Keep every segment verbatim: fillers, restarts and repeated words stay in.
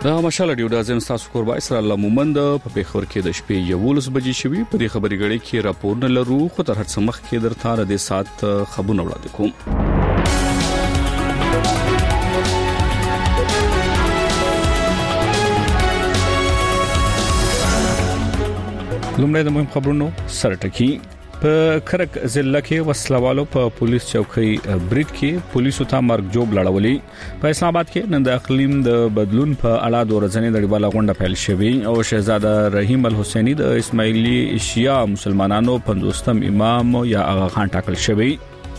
دا مشال ډیو دازم تاسو کور بای سره لمومند په پیښور کې د شپې یولس بجې شوي په دې خبري غړي کې راپور نه لرو خو تر هڅه مخ کې درته د سات خبرونه وړاندې کوم. لومړی د مهم خبرونو سرټکی په کرک ضلع کې وسلوالو په پولیس چوکۍ بریټ کې پولیسو ته مرګ جوړ لړولې. په اسلام آباد کې نن د اقلیم د بدلون په اړه د ورځنۍ نړیواله غونډه پیل شوې او شهزاده رحیم الحسینی د اسماعیلی شیعه مسلمانانو پنځوستم امام یا آغا خان ټاکل شوی.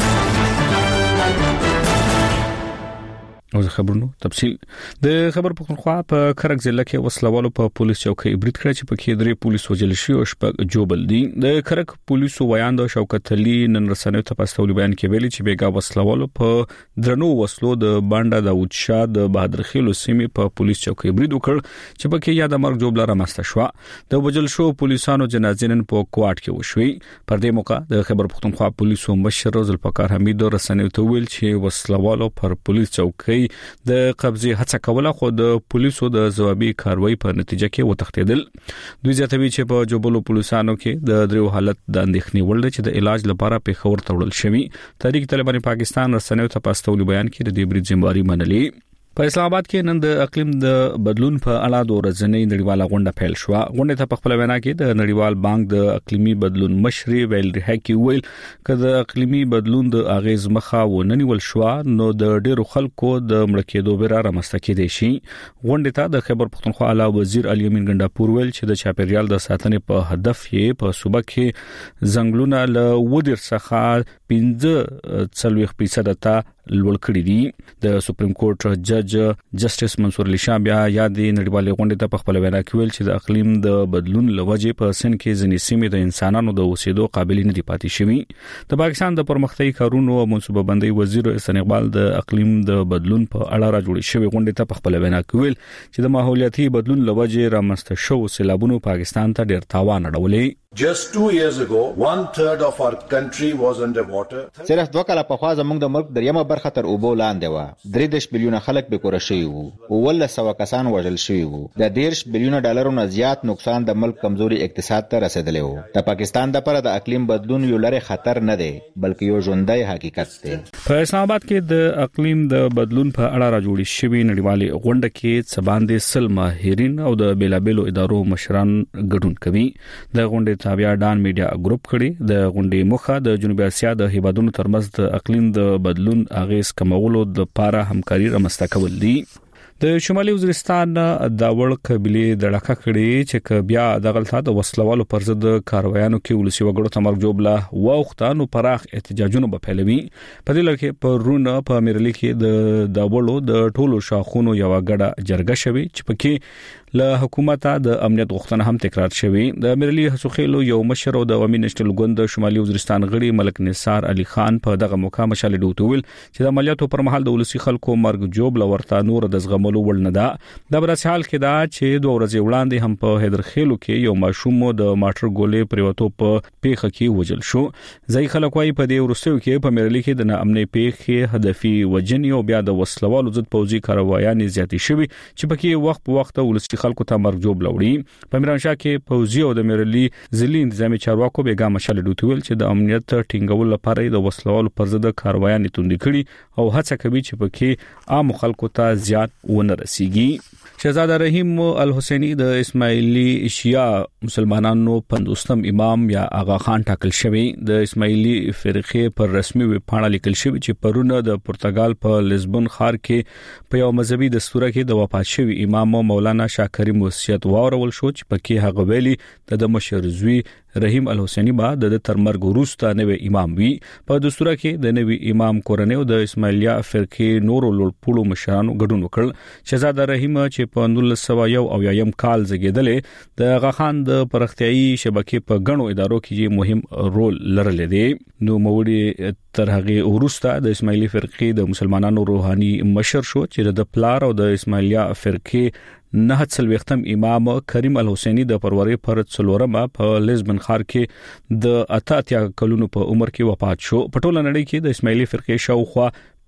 او خبرونو تفصیل د خبر په خوا په کرک ضلع کې وسلوالو په پولیس چوکۍ بریټ کړ چې په کې درې پولیس وجل شي او شپږ جوبل دي. د کرک پولیسو ویان د شوکت علي نن رسنیو ته پاستولي بیان کې ویلي چې بیګا وسلوالو په درنو وسلو د بانډا داوود شاه د بهادر خیلو سیمې په پولیس چوکۍ بریټ وکړ چې په کې یاد مرګ جوبل رامسته شو. د وجل شو پولیسانو جنازې نن په کوارټ کې وشوي. پر دې موقع د خبر پختونخوا پولیسو مشر ذوالفقار حمید رسنیو ته ویل چې وسلوالو پر پولیس چوکۍ د قبضه هڅه کوله خو د پولیسو د ځوابي کاروایی په نتیجه کې وتښتیدل. دوی زیاتوي چې په جوبلو پولیسانو کې د دریو حالت د اندېښنې وړ چې د علاج لپاره پیښور ته وړل شوی. تحریک طالبان پاکستان رسنیو ته پاستولي بیان کې د دې بریټ ذمہواری منلې. په اسلام آباد کې نن د اقلیم د بدلون په اړه د ورځنۍ نړیواله غونډه پیل شو. غونډه ته په خپل وینا کې د نړیوال بانک د اقلیمي بدلون مشري ویل هکي ویل کله اقلیمي بدلون د اغیز مخه وننیول شو نو د ډیرو خلکو د مړ کېدو بیره رامسته کېدې شي. غونډه ته د خبر پختونخوا اعلی وزیر علي امین ګنڈاپور ویل چې د چاپیریال د ساتنې په هدف یې په صوبه کې ځنګلونه له ودیر څخه پنځه څلوېښت فیصد ته لوړ کړی دي. د سپریم کورټ جج جسټس منصور علي شاه بیا یادې نړیوالې غونډې ته په خپل وینا کې ویل چې د اقلیم د بدلون لوجې په سن کې ځینې سیمې د انسانانو د اوسېدو قابل نه دي پاتې شوي. د پاکستان د پرمختیايي کارونو او منصوبه بندۍ وزیر احسان اقبال د اقلیم د بدلون په اړه راجوړې شوې غونډې ته په خپل وینا کې ویل چې د ماحولیاتي بدلون لوجې رامنځته شو سیلابونو پاکستان ته ډېر تاوان اړولې. Just two years ago, one third of our country was under water. صرف دوه کاله پخوا زموږ د ملک دریمه برخه تر اوبو لاندې و. درې دېرش بلیونه خلک بې کوره شوي وو. اوولس سوه کسان وژل شوي وو. د دېرش بلیونه ډالرو نه زیات نقصان د ملک کمزوري اقتصاد ته رسېدلی و. د پاکستان دپاره د اقلیم بدلون یو لرې خطر نه دی بلکې یو ژوندی حقیقت دی. په اسلام آباد کې د اقلیم د بدلون په اړه راجوړې شوې نړیوالې غونډه کې څه باندې سل ماهرین او د بیلابېلو ادارو مشران ګډون کوي. د غونډې تابع ډان میډیا ګروپ کړي د غونډې مخه د جنوبي اسیا د هیوادونو ترمنځ د اقلیم د بدلون اغیز کمولو د لپاره همکاري رامنځته کول دي. د شمالي وزیرستان د وړ قبيله د لکه کړي چې بیا د غلطه د وسلوالو پر ضد کاروایانو کې ولسی وګړو تمرګ جوبله وختانو پراخ احتجاجونه په پیلوي. په دې لکه په رونه په امریکا کې د د وړو د ټولو شاخونو یو غړه جرګه شوی چې پکې له حکومت د امنیت غوښتنه هم تکرار شوی. د امریکا حسوخیلو یو مشر او د عوامي نېشنل ګوند شمالي وزیرستان غړي ملک نثار علي خان په دغه موقع مشال ډوټول چې د عملیاتو پر مهال د ولسی خلکو مرګ جوبله ورته نور د زغملو وړ نه ده. د برس حال کې دا چې دوه ورځې وړاندې هم په هدرخیلو کې یو ماشوم د ماټر ګولې پریوتو په پیخه کې وجل شو. ځای خلک وايي په دې ورستیو کې په امریکا کې د ناامنۍ پیخه هدفي وجنی او بیا د وسلوالو ضد پوځي کاروایان زیاتې شوي چې پکې وخت په وخت ولسی خلکو ته مرګ جوړ لوري. په میرانشاه کې پوځي او د میرلی ځلي انتظامی چارواکو بیګا مشال ډوټول چې د امنیت ټینګول لپاره د وسلوالو پر ضد کاروایان توندې کړي او هڅه کوي چې پکې عام خلکو ته زیات ونه رسیږي. شهزاده رحیم الحسینی د اسماعیلی شیعه مسلمانانو پنځوستم امام یا آغا خان ټاکل شوی. د اسماعیلی فرقه پر رسمي ویب پاڼه لیکل شوی چې پرونه د پرتګال په لزبون ښار کې په یو مذهبي دستور کې د وفات شوی امام مولانا شاه کریم وصیت واورول شو چې پکې هغه ویلي د مشر زوی رحیم الحسینی با د ترمرګ وروسته نوې امام وی. په دستور کې د نوې امام کورنۍ او د اسماعیلیه فرقه نورو لوړپوړو مشرانو ګډون وکړ. شهزاده رحیم چې په نولس سوه یو او یم کال زیږیدل د آغا خان د پرختیايي شبکې په غنو ادارو کې مهم رول لرلی دی. نو موړي تر هغه وروسته د اسماعیلی فرقه د مسلمانانو روحاني مشر شو چې د پلار او د اسماعیلیه فرقه نه څلوېښتم امام کریم الحسینی د فروری پر څلورمه په لزبن ښار کې د اته اتیا کلونو په عمر کې وفات شو. په ټوله نړۍ کې د اسماعیلی فرقه شاوخوا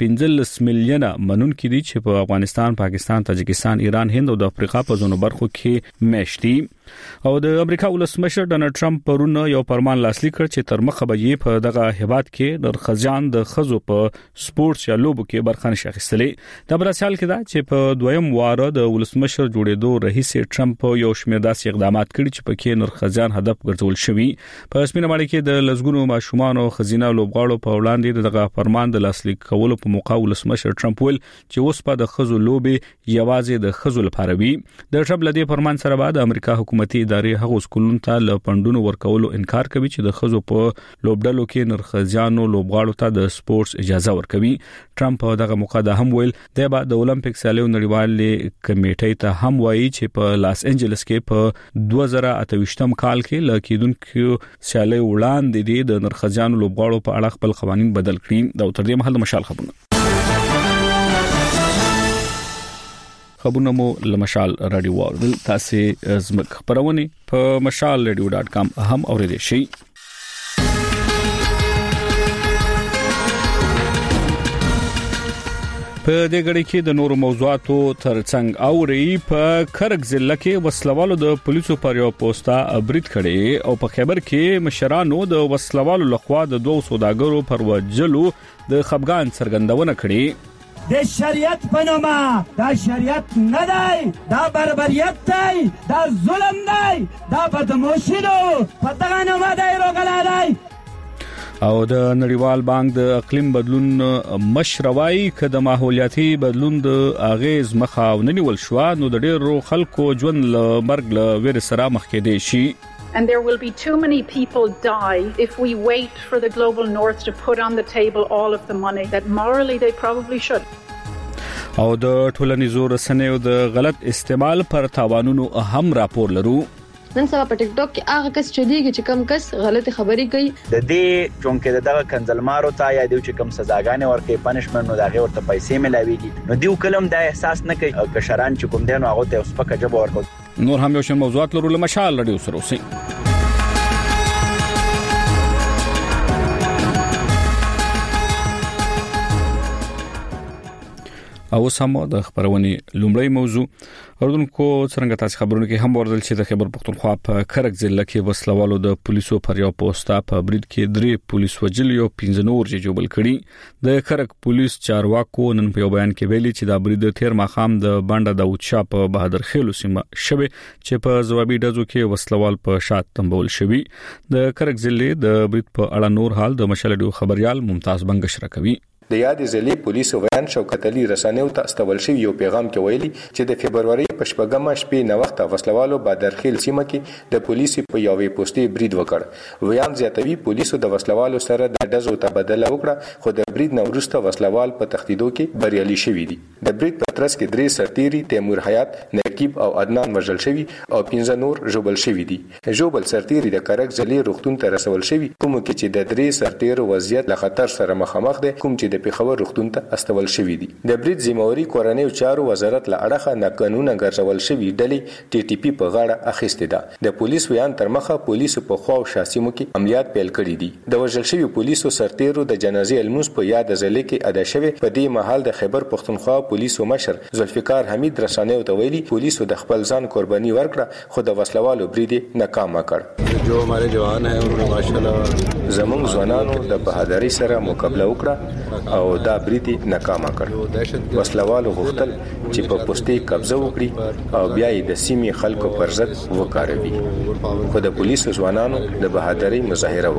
پنځلس میلیونه منونکي دي چې په افغانستان، پاکستان، تاجکستان، ایران، هند او د افریقا په ځینو برخو کې میشتي. او د امریکا ولسمشر ډونالد ټرمپ پرون یو فرمان لاسلیک کړ چې تر مخه به یې په دغه هیواد کې د خزان د خزو په سپورتس یا لوبو کې برخه نشي اخیستلې. د برسال کې دا چې په دویم واره د ولسمشر جوړېدو رئیس ټرمپ یو شمېر داسې اقدامات کړي چې پکې نر خزان هدف ګرځول شوی. په سپینه ماڼۍ کې د لزګونو ماشومان او خزینه لوبغاړو په وړاندې دغه فرمان د لاسلیک کولو په موقع ولسمشر ټرمپ ویل چې اوس په د خزو لوبې یوازې د خزو لپاره وي. د ټرمپ لدی فرمان سره بعد امریکا حکومتي ادارې هغه سکولونو ته ل پندونو ورکولو انکار کوي چې د خزو په لوبډلو کې نرخزیانو لوبغاړو ته د سپورتس اجازه ورکوي. ټرمپ دغه موقع د هم ویل د بعد د اولمپیک سیالیو نړیوال کمیټې ته هم وایي چې په لاس انجلس کې په دوه زره اته ویشتم کال کې لکیدونکو سیالیو وړاندې د نرخزیانو لوبغاړو په اړه خپل قوانين بدل کړي. دا تر دې مهال مشال خبرونه خبرونه مو لمشال رادیو واردل تاسو زمک خبرونه په مشال رادیو ډاټ کام هم اوریدئ شئ. په دې غړي کې د نورو موضوعاتو ترڅنګ اوري په کرک ضلع کې وسلوالو د پولیسو پر یو پوسټا ابرید کړي او په خبر کې مشرانو د وسلوالو لخوا د دوه سوداګرو پر وجلو د خپګان څرګندونه کړي. د شریعت په نامه دا شریعت نه دی، دا بربریت دی، دا ظلم دی، دا بدموشي ده، په دغه نامه دی راغلی دی. او د نړیوال بانک د اقلیم بدلون مشروعي ک د ماحولیاتي بدلون د اغیز مخه ونیول شو نو د ډیرو خلکو ژوند له مرګ له ویر سره مخ کې دی شي. And there will be too many people die if we wait for the global north to put on the table all of the money that morally they probably should. او د ټولنیزو رسنیو د غلط استعمال پر تاوانونو هم راپور لرو. نن سبا په ټیک ټاک کې هغه کس چلیږي چې کم کس غلطي خبري کوي د دې چونکه دغه کنزلمارو ته یا د چې کم سزاګانې ورکې پنشمنت نو دغه ورته پیسې ملاويږي نو دیو کلم د احساس نه کوي که شران چې کوم دین هغه ته اوس پکې جواب ورکو. نور هم یو شن موضوعات لرو لمشال رادیو سره اوسئ. او سمو د خبرونې لومړی موضوع اردوونکو څنګه تاسو خبرونه کې هم ورزل چې د خبر پختونخوا په کرک ضلع کې وسلوالو د پولیسو پر یو پوسټا په برید کې درې پولیس وجل یو پنځه نور جوړل کړي. د کرک پولیس چارواکو نن په بیان کې ویلي چې د برید تیر ماخام د بانډا د اوچا په بهادر خیلو سیمه شوه چې په ځوابي ډزو کې وسلوال په شات تنبول شوی. د کرک ضلع د برید په اړه نور حال د مشالډو خبريال ممتاز بنگش راکوي. د یاد ضلع پولیسو ویان شوکت علي رسنیو ته استول شوی یو پیغام کې ویلي چې د فبرवरी په شپږمه شپې نو وخت وسلوالو بادرخیل سیمه کې د پولیسو په یوې پوسټي برید وکړ. ویان زیاتوي پولیسو د وسلوالو سره د ډزو تبادله وکړه خو د برید نو وروسته وسلوال په تخدیدو کې بریالي شوی دي. د برید په ترڅ کې درې سرتيري تیمور حیات، نقیب او عدنان وژل شوی او پنځه نور ژوبل شوی دي. ژوبل سرتيري د کرک ضلع روغتون ته رسول شوی کوم کې چې د درې سرتيرو وضعیت له خطر سره مخامخ دي کوم چې د پیښور روغتون ته استول شوی دي. د برید ذمہواری کورنۍ چارو وزارت له اړخه ناقانونه ګرځول شوی ډلې ټي ټي پی په غاړه اخیسته ده. د پولیس ویان تر مخه پولیسو په خوا او شاسمو کې عملیات پیل کړي دي. د وژل شوی پولیسو سرتیرو د جنازې الموس په یاد ځلې کې ادا شوی. په دې محل د خیبر پختونخوا پولیسو مشر ذوالفقار حمید رسانیو ته ویلي پولیسو د خپل ځان قرباني ورکړه خو د وسلوالو برید ناکام کړ. جو ہمارے جوان ہیں انہوں ماشاءاللہ زمون ځوانانو د بهادری سره مقابله وکړه او دا برید ناکام کړ. وسلوالو غوښتل چې په پوسټي قبضه وکړي او بیا یې د سیمې خلکو پر ضد وکاروي خو د پولیسو ځوانانو د بهادری مظاهره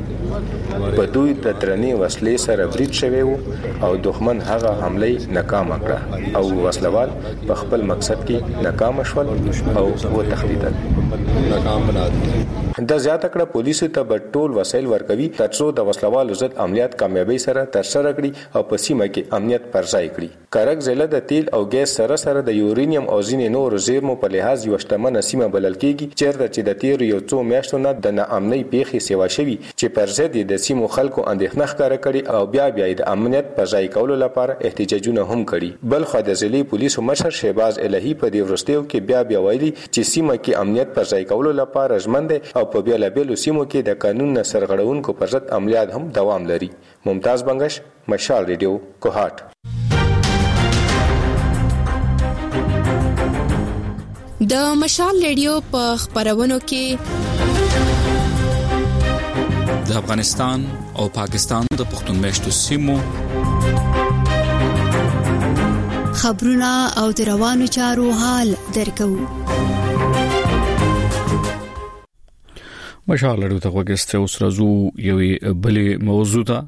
وکړه. په دوی د درنې وسلې سره برید شوی او دښمن هغه حمله ناکام کړه او وسلوال په خپل مقصد کې ناکام شول او وتښتیدل. ناکام بنا دي. دا زیاته کړه پولیسو ته په ټول وسایل ورکوي ترڅو د وسلوالو ضد عملیات کامیابی سره ترسره کړي او په سیمه کې امنیت پر ځای کړي. کرک ضلع د تیل او ګیس سره سره د یورینیم او ځینې نورو زیرمو په لحاظ یو شتمنه سیمه بلل کېږي چیرته چې د تیر یو څو میاشتو نه د ناامنۍ پیښې سیوا شوي چې پر ضد د سیمو خلکو اندېښنه ښکاره کړي او بیا بیا د امنیت په ځای کولو لپاره احتجاجونه هم کړي. بل خو د ضلع پولیسو مشر شهباز الهی په دې ورستیو کې بیا بیا ویلي چې سیمه کې امنیت پر ځای کولو لپاره ژمن دي او په بیلابېلو سیمو کې د قانون نه سرغړونکو پر ضد عملیات هم دوام لري. ممتاز بنگش، مشال ریډیو، کوهاټ. د مشال ریډیو په خبرونو کې د افغانستان او پاکستان د پښتون میشتو سیمو خبرونه او د روانو چارو حال درکو. مشال ریډیو ته وګورئ. اوس راځو یوې بلې موضوع ته.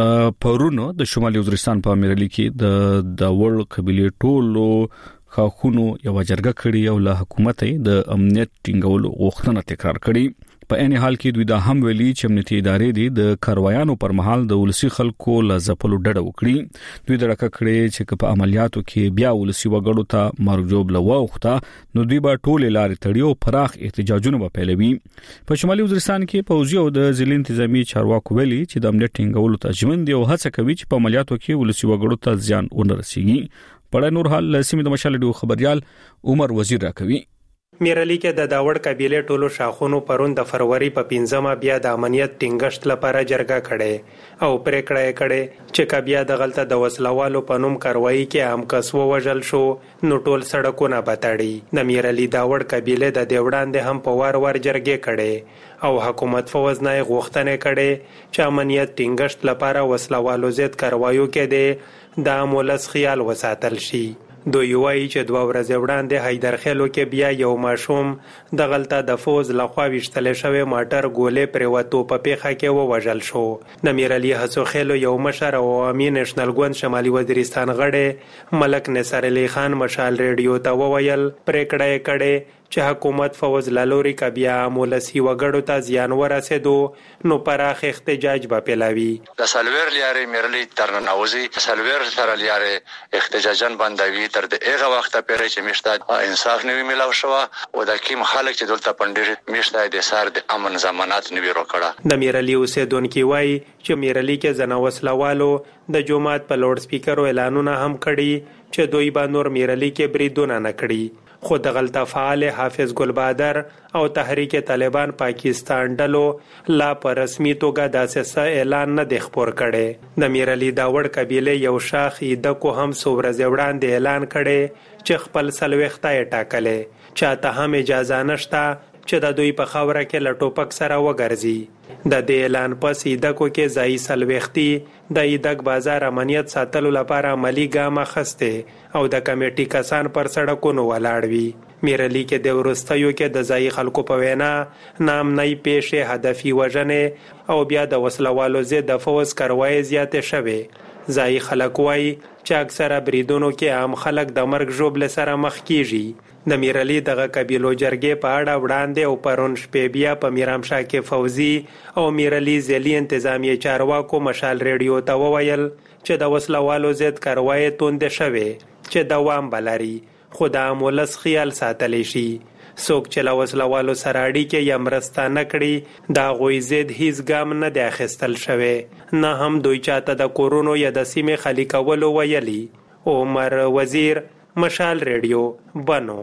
پرونو د شمالي وزیرستان په امیرعلی کې د داوړ قبيله ټولو خاخونو یو جرګه کړي او له حکومت د امنیت ټینګولو غوښتنه تکرار کړي. په عین حال کې دوی دا هم ویلي چې امنیتي ادارې د کاروایانو پر مهال د ولسی خلکو له ځپلو ډډه وکړي. دوی درکه کړي چې په عملیاتو کې بیا ولسی وګړو ته مرجوب لوخته نو دوی به ټول لارې تړي او پراخ احتجاجونه به پیلوي. په شمالي وزیرستان کې پوځي او د ضلع انتظامی چارواکو ویلي چې د امنیت ټینګولو ته ژمن دي او هڅه کوي چې په عملیاتو کې ولسی وګړو ته ځان ونه رسیږي. په نور حال سیمه د مشال ډیو خبريال عمر وزیر راکوي. میرعلی کې د داوړ قبيله ټولو شاخونو پرون د فروری په پنځمه بیا د امنیت ټینګښت لپاره جرګه کړي او پریکړه کړي چې کبیا د غلطه د وسلوالو په نوم کاروایی کې هم کس ووجل شو نو ټول سړکونه بتاړي. د میرعلی داوړ قبيله د دیوړان د هم په وار وار جرګه کړي او حکومت فوز نه غوښتنه کړي چې امنیت ټینګښت لپاره وسلوالو زیات کاروایو کې دي د مولس خیال وساتل شي. دوی وایي چې دوه ورځې وړاندې حیدرخیلو کې بیا یو ماشوم د غلطه د فوز لخوا ویشتل شوی ماټر ګولې پریوتو په پیخه کې ووژل شو. د میرعلی هڅو خېلو یو مشر او عوامي نېشنل ګوند شمالي وزیرستان غړی ملک نصر علي خان مشال ریډیو ته وویل پریکړه کړي چې حکومت فوز لالوري کبیا مولسی وګړو ته زیان ورسېدو نو پراخ احتجاج به پیلاوي. د سلویر لیارې میرلی ترناوزي سلویر سره لیارې احتجاجن باندې تر دغه وخت پورې چې مشته انصاف نوي ملاو شو او د کیم خلک چې دلته پندې مشته د سار د امن ضمانت نوي وکړه. د میرلی اوسیدونکو وایي چې میرلی کې زناوسلوالو د جمعات په لوډ سپیکر اعلانونه هم کړي چې دوی به نور میرلی کې بریدونه نه کړي. خود غلطه فعال حافظ ګل بادر او تحریک طالبان پاکستان ډلو لا پر رسمي توګه داسې اعلان نه دی خبر کړي. د میرعلی داوړ قبيله یو شاخ د کو هم سوبرز وړاندې اعلان کړي چې خپل سلوخته ټاکلې چاته هم اجازه نشته چې د دوی په خاوره کې لټوپک سره وګرځي. د دې اعلان پس ایدکو کې ځای سلوختی د ایدک بازار امنیت ساتلو لپاره عملی ګام اخسته او د کمیټې کسان پر سړکونو ولاړ وي. میرعلی کې د ورستیو کې د ځای خلکو په وینا نام نه پیښه هدفي وژنې او بیا د وسلوالو زید د فوز کاروای زیاتې شوه. ځای خلک وای چې اکثره بریدونو کې عام خلک د مرګ ژوبل سره مخ کیږي. د میرعلی دغه قبیلو جرګې په اړه وړاندې او پرون شپې بیا په میرامشاه کې فوزي او میرعلی ځلی انتظامی چارواکو مشال ریډیو ته وویل چې د وسلوالو زید کاروای توند شوه چې دوام بلاري خو د مولس خیال ساتلی شي. څوک چې له وسلوالو سره اړیکې یا مرسته نه کړي دا غوی زید هیڅ ګام نه دی اخیستل شوی نه هم دوی چاته د کورونو یا د سیمې خالی کولو ویلي. عمر وزیر، مشال ریډیو، بنو.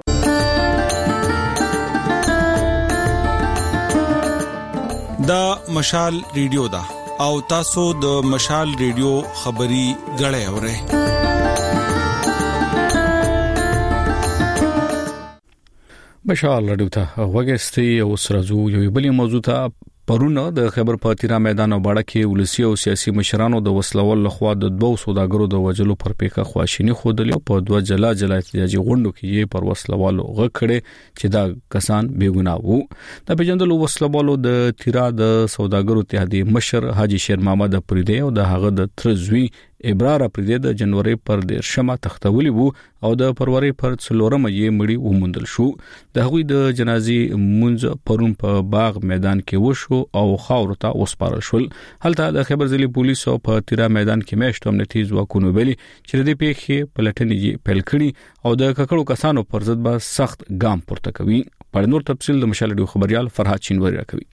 دا مشال ریډیو دا او تاسو د مشال ریډیو خبري غړې اورئ. مشال ریډیو ته وګورئ. او سرازو یو بلی موضوع ته پرونه د خبر پاتیرا میدان او باړه کې ولسی او سیاسي مشرانو د وسلوال لخوا د دوه سوداګرو د وجلو پر پیکه خواشینی خودلی په دوه جلا جلا احتجاجي غونډو کې پر وسلوالو غکړي چې دا کسان بیګناه وو. د بجندلو وسلوالو د تیرا د سوداګرو اتحادیه مشر حاجی شیر محمد پریده او د هغه د ترزوی ابرار پریده د جنوري پر د شمه تختولی وو او د فروری پر څلورم یې مړی ومندل شو. د هغوی د جنازي منځ پرون په باغ میدان کې وشو او خاور ته وسپارل شول. هلته د خبر ځلې پولیسو په تیرا میدان کې مېشت امنیتي ځواکونو ویلي چې د پیښې پلټنې پیل کړي او د ککړو کسانو پر ضد به سخت ګام پورته کوي. په نور تفصیل د مشال ډیو خبريال فرحات چینوري راکوي.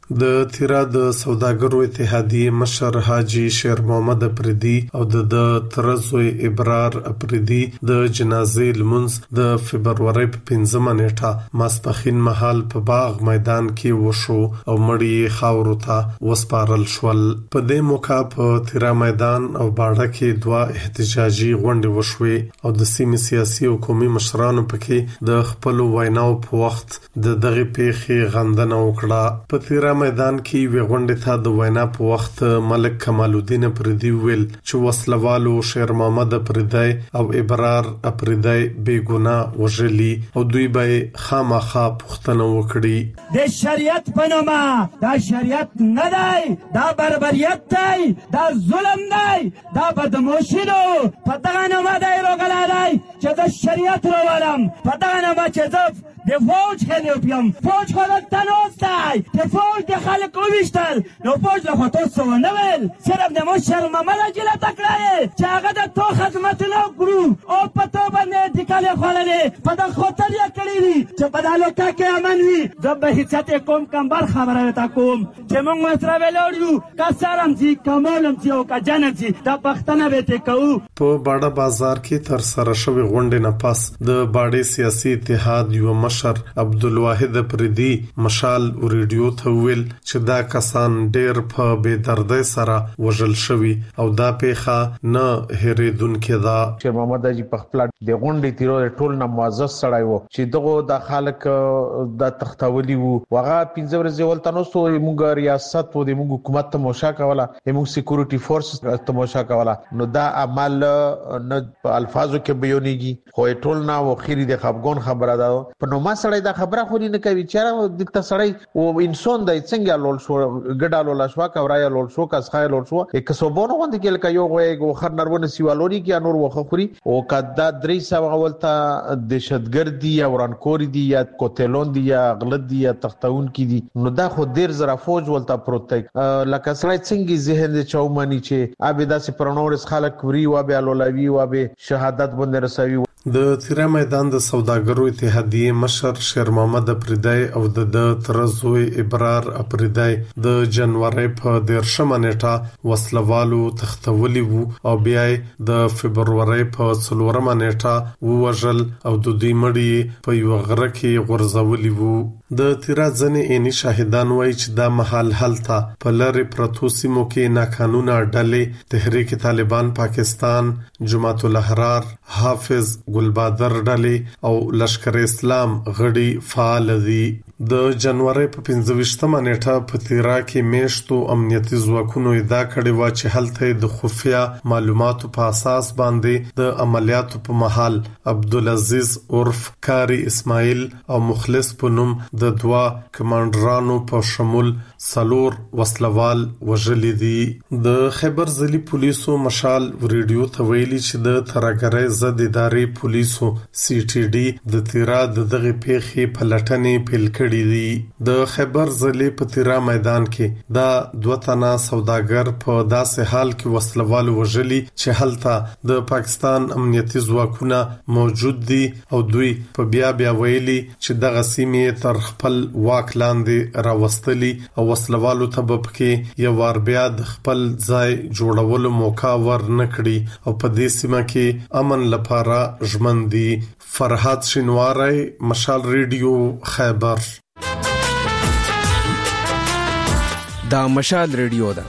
د تیرا د سوداګرو اتحادیه مشر حاجی شیر محمد افریدي او د ترزوی ابرار افریدي د جنازې لمونځ د فبرवरी په پنځمه نیټه ماسپخین مهال په باغ میدان کې وشو او مړی خاورو ته وسپارل شول. په دې موقع په تیرا میدان او باړه کې دوا احتجاجي غونډې وشوې او د سیمې سیاسي او قومي مشرانو پکې د خپل ویناو په وخت د دغه پیښې غندنه وکړه. په تیرا میدان کې وی غونډې ته د وینا په وخت ملک کمال الدین افریدي ویل چې وسلوالو شیر محمد افریدي او ابرار افریدي بے ګناه وژلي او دوی به خامخا پوښتنه وکړي. د شریعت په نامه دا شریعت نه دی، دا بربریت دی، دا ظلم دی، دا بدموشي ده. په دغه نامه دی راغلی چې د شریعت راولم، په دغه نامه چې زه د فوج خیلی پیم فوج خلق تنوست دی که فوج د خلق اویشتل نو فوج لخوا تو سو نویل صرف د مو شرمامه را جلت اکړی چې هغه د تو خدمت نو کرو او په تو باندې انتقال خوړلی په د خطر یې کړی دي چې په دا لوکا کې امن وي. زه به حیثیت کوم کمبر خبره ورته کوم چې موږ مصره ولاړ یو که سرم ځي که مولم ځي او که جنم ځي دا پښتنه به ته کوو. په باړه بازار کې تر سره شوې غونډې نه پس د باړې سیاسي اتحاد یو مشر عبدالواحد افریدي مشال ریډیو ته ویل چې دا کسان ډېر په بے دردۍ سره وژل شوي او دا پیښه نه هېرېدونکې ده. شیر محمد اجي په خپل د غونډې تیرو ټول نه معزز سړی وو چې دغه د خلک د تختاولي وو هغه پنځه ورځې ولته نو سو موږ ریاست و د موږ حکومت تماشا کوله موږ سکیورټي فورس تماشا کوله نو دا عمل نه په الفاظو کې بیانېږي خو ټول نه و خيري د خپګون خبره ده. په نو ما سړی دا خبره خو نه کوي چې د سړی او انسان د څنګه لول شو ګډا لول شو کا ورای لول شو کا ښای لول شو یک سوبونه غوند کې لکه یو غو خر نرونه سیوالوري کې نور وخه خوري او کدا درې سو غولته دهشتګردي یا ورانکوري دي یا کوتلون دي یا غلط دي یا تختون کې دي نو دا خو ډیر زره فوج ولته پروت لکه سړی څنګه ذهن دې چومانی چې ابي داسې پرونورس خلک وري و به لولوي و به شهادت باندې رسوي. د تیرا میدان د سوداګرو اتحادیه مشر شیر محمد افریدي او د ترزوی ابرار افریدي د جنوري په دیرشمه نیټه وسلوالو تختولي وو او بیا د فبرवरी په څلورمه نیټه ووژل او د دوی مړي په یو غره کې غورځولي وو. د تیرا ځنې عیني شاهدان وایي چې دا محل هلته په لری پرتو سیمو کې ناقانونه ډلې تحریک طالبان پاکستان، جماعت الاحرار، حافظ ګلبادر ډلې او لشکر اسلام غړي فعال دي. د جنوري په پنځه نیټه په تیرا کې میشتو امنیتي ځواکونو ادعا کړې و چې هلته د خفیه معلوماتو په اساس باندې د عملیاتو په محل عبدالعزیز عرف کاری اسماعیل او مخلص په نوم د دوا کمانډرانو په شمول سلور وسلوال وژلي دي. د خیبر ځلي پولیسو مشال ریډیو ته ویلي چې د ترګرۍ ضد ادارې پولیسو سی ټي ډي د تیرا د دغه پیښې په لټنې پیل کړي دي. د خیبر ضلع په تیرا میدان کې دا دوه تنه سوداګر په داسې حال کې وسلوال وژلي چې هلته د پاکستان امنیتي ځواکونه موجود دي او دوی په بیا بیا ویلي چې دغه سیمې تر خپل واک لاندې راوستلي او وسلوالو ته به پکې یو وار بیا د خپل ځای جوړولو موقع ورنکړي او په دې سیمه کې امن لپاره ژمن دي. فرحات شینواری، مشال ریډیو، خیبر. دا مشال ریډیو ده.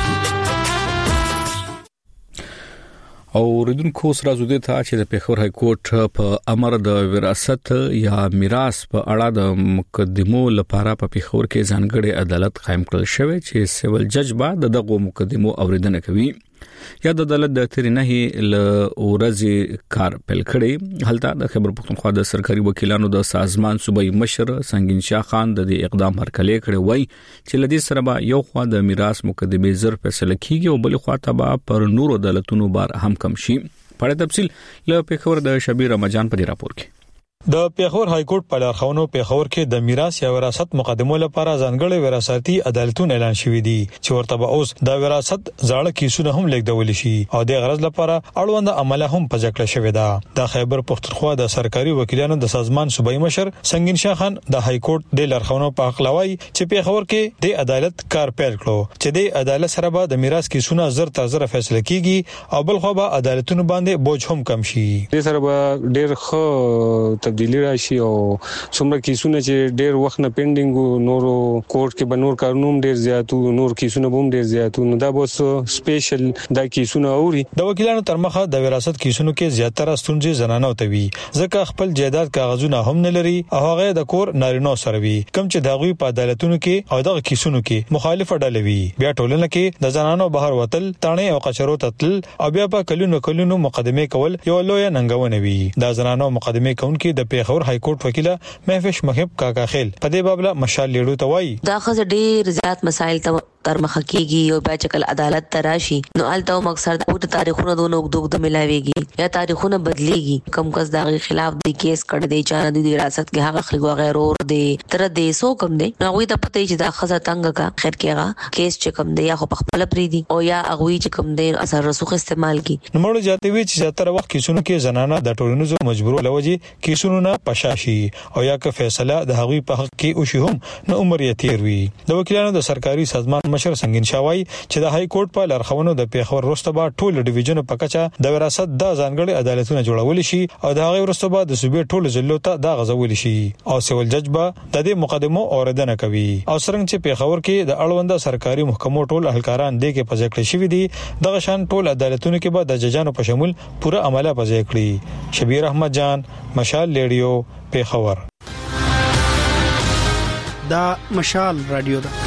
او ردونکو سره زده ته چې د پیښور های کورټ په امر د وراثت یا میراث په اړه د مقدمو لپاره په پیښور کې ځانګړي عدالت قائم کړل شوی چې سیول جج بعد دغه مقدمو اوریدنه کوي. یا د عدالت د تیر نه ل اورځي کار پیل کړي. هلته د خبر پښتونخوا د سرکاري وکیلانو د سازمان صوبایي مشر سنگین شاه خان د دې اقدام هرکلی کړی وای چې لدی سره به یو خوا د میراث مقدمه زر فیصله کیږي او بل خوا ته به پر نور عدالتونو بار هم کم شي. په تفصیل له پیښور د شبیر رمضان په راپور کې د پیښور های کورټ په لارښوونو پیښور کې د میراث یا وراثت مقدمو لپاره ځانګړي وراثتي عدالتونه اعلان شوي دي چې ورته به اوس د وراثت ځاړه کیسونه هم لیکدول شي او د غرض لپاره اړوند عمله هم پځکړه شوې ده. د خیبر پختونخوا د سرکاري وکیلانو د سازمان صوبایي مشر سنگین شاه خان د های کورټ د لارښوونو په حق لوي چې پیښور کې د عدالت کار پیل کړو چې د عدالت سره به د میراث کیسونه زر تر زر فیصله کیږي او بل خو به عدالتونو باندې بوج هم کم شي. د سره به ډیر خو تبدیلی راشي او څومره کیسونه چې ډیر وخت نه پینډینګ نورو کورټ کې بنور کارونه ډیر زیاتو نور کیسونه هم ډیر زیاتو نو دا به سپیشل د کیسونه اوري. د وکیلانو تر مخه د وراثت کیسونو کې زیاتره ستونزې زنانه وتوي ځکه خپل جائیداد کاغذونه هم نه لري او هغه د کور نارینو سره وي کوم چې دغوی په عدالتونو کې او دغه کیسونو کې مخالفه ډلې وي. بیا ټولنه کې د زنانو بهر وتل تانه او قچرو تتل او بیا په کلونو کلونو مقدمه کول یو لوی ننګونه وي. د زنانو مقدمه کوونکې د پیښور های کورټ وکیله محفش محب کاکا خیل په دې بابله مشال لیړو ته وایي دا خزه ډیر زیات مسایل ته تر مخ کېږي او بیا چکل عدالت تراشي نو الته مقصد د تاریخونو دونو دوګ ملاويږي یا تاریخونه بدليږي کم کس دغه خلاف د کیس کړ دی چا د وراثت کې هغه خلکو غیر اور دی تر دې سو کم دی نو وي ته پته چې دا خزه تنګ کا خیر کېغه کیس چې کم دی یا خو په خپل پری دی او یا اغوي چې کم دی اثر رسوخ استعمال کی نو مړ جاته وی چې تر وخت کیسونو کې زنانه د ټولنیزو مجبورو لوجي کیسونو نه پشاشي او یا که فیصله د هغوی په حق کې او شي هم نو عمر یې تیر وي. د وکیلانو د سرکاري سازمان مشر سنگین شاه چې د های کورټ په لارښوونو د پیښور وروسته ټول ډیویژن په کچه د وراثت د ځانګړي عدالتونه جوړول شي او د هغه وروسته د صوبې ټول ضلعو ته د غزول شي او سیول جج به د دې مقدمو اوریدنه کوي. او څنګه چې پیښور کې د اړوند سرکاري محکمو ټول اهلکاران د کې پځکړې شوی دي دغه شان ټول عدالتونو کې به د ججانو په شمول پوره عمله پځې کړي. شبیر احمد جان مشال لیډیو پیښور. دا مشال رادیو ده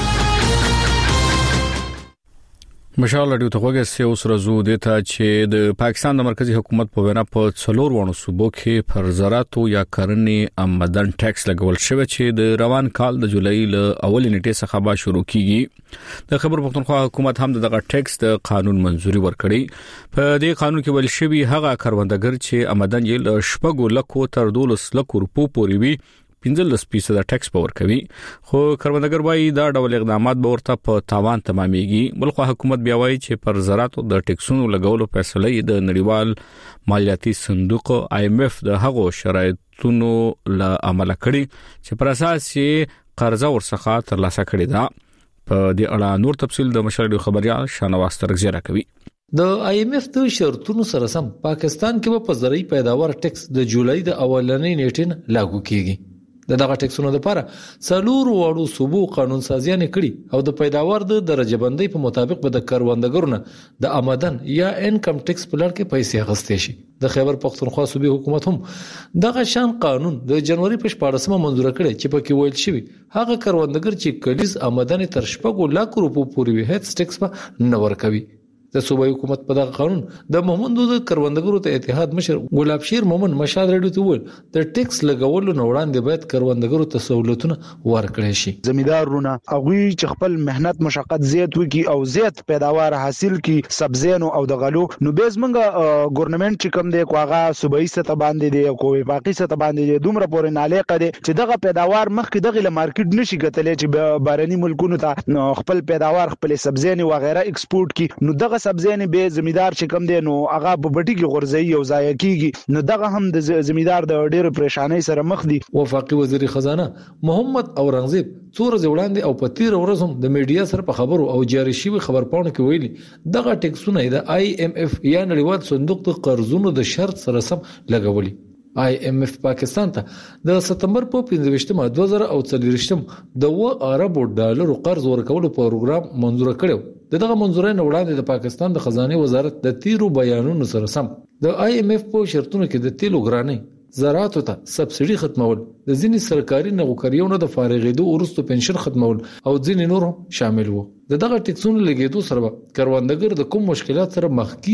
مشال رادیو ته وګورئ چې اوس راځو د ته چې د پاکستان د مرکزی حکومت په وینا په څلور وانه صوبو کې پر زراعتو یا کرنې آمدن ټیکس لګول شوی چې د روان کال د جولای ل اولې نیټې څخه به شروع کیږي. د خبر پښتونخوا حکومت هم دغه ټیکس د قانون منځوري ورکړي. په دې قانون کې ویل شوی هغه کاروندګر چې آمدن یې ل شپږو لکو تر دولس لکو روپو پورې وي پنځل فیصد ټیکس پور کوي خو کاروندګر وايي دا ډول اقدامات به ورته په تاوان تمامېږي. بلخو حکومت بیا وايي چې پر زراعتو د ټیکسونو لګولو فیصله د نړیوال مالیاتي صندوق آی ایم ایف د هغو شرایطونو له عمل کړي چې پر اساس یې قرضه ورڅخه ترلاسه کړي دا. په دې اړه نور تفصیل د مشرډیو خبريال شانواز ترغزیره کوي. د آی ایم ایف د شرطونو سره سم پاکستان کې په زراعي پیداوار ټیکس د جولای د اولنۍ نیټې لاګو کیږي. د دغه ټیکسونو لپاره څلور واړو صوبو قانون سازیان کړي او د پیداوار د درجه بندۍ په مطابق به د کاروندګرو نه د آمدن یا انکم ټیکس په لړ کې پیسې اخیستې شي. د خیبر پختونخوا صوبې حکومت هم دغه شان قانون د جنوري په شپاړسمه منظور کړي چې پکې ویل شوی هغه کاروندګر چې کلیز آمدن تر شپږو لک روپو پورې وي هیڅ ټیکس به نه ورکوي. د صوبایي حکومت په دغه قانون د محمد د کروندګرو ته اتحاد مشر ګلاب شیر مومن مشال رډو ته ویل د ټیکس لګولو نه وړاندې باید کروندګرو ته سہولتونه ورکړي شي. زمیدارونه هغه چې خپل مهنت مشقت زیات وکي او زیات پیداوار حاصل کی سبزینو او د غلو نو به زمونږ ګورنمنت چې کوم دی کوغه صوبایي سطح باندې دی او وفاقي سطح باندې دی دومره پورې نالیقه دی چې دغه پیداوار مخکې دغه مارکیټ نشي ګټلې چې بارني ملکونو ته خپل پیداوار خپل سبزینو و غیره ایکسپورت کی نو دغه سبزینې به زمیدار چې کم دی نو هغه په بټي کې غورځي او ضایع کیږي نو دغه هم د زمیدار د ډېر پریشانۍ سره مخ دي. وفاقي وزیر خزانه محمد اورنګزیب څو ورځې وړاندې او په تیر ورځ هم د میډیا سره په خبرو او جاري شوی خبرپاڼو کې ویلي دغه ټیکسونه د آی ایم ایف یا نړیوال صندوق د قرضونو د شرط سره سم لګولي. آی ایم ایف پاکستان ته د سپتمبر په پنځه دوه زره او څلور د و اربو ډالرو قرض ورکولو پروګرام منظور کړو. دغه منظورې نه وړاندې د پاکستان د خزانه وزارت د تیرو بیانونو سره سم د آی ایم ایف په شرطونو کې د تیلو ګرانۍ زراعت ته سبسيډي ختمول د ځینې سرکاري نوکریونو د فارغېدو وروسته پنشن ختمول او ځینې نور شامل وو. دغه ټیکسونو لګېدو سره کاروندګر د کوم مشکلات سره مخ کیږي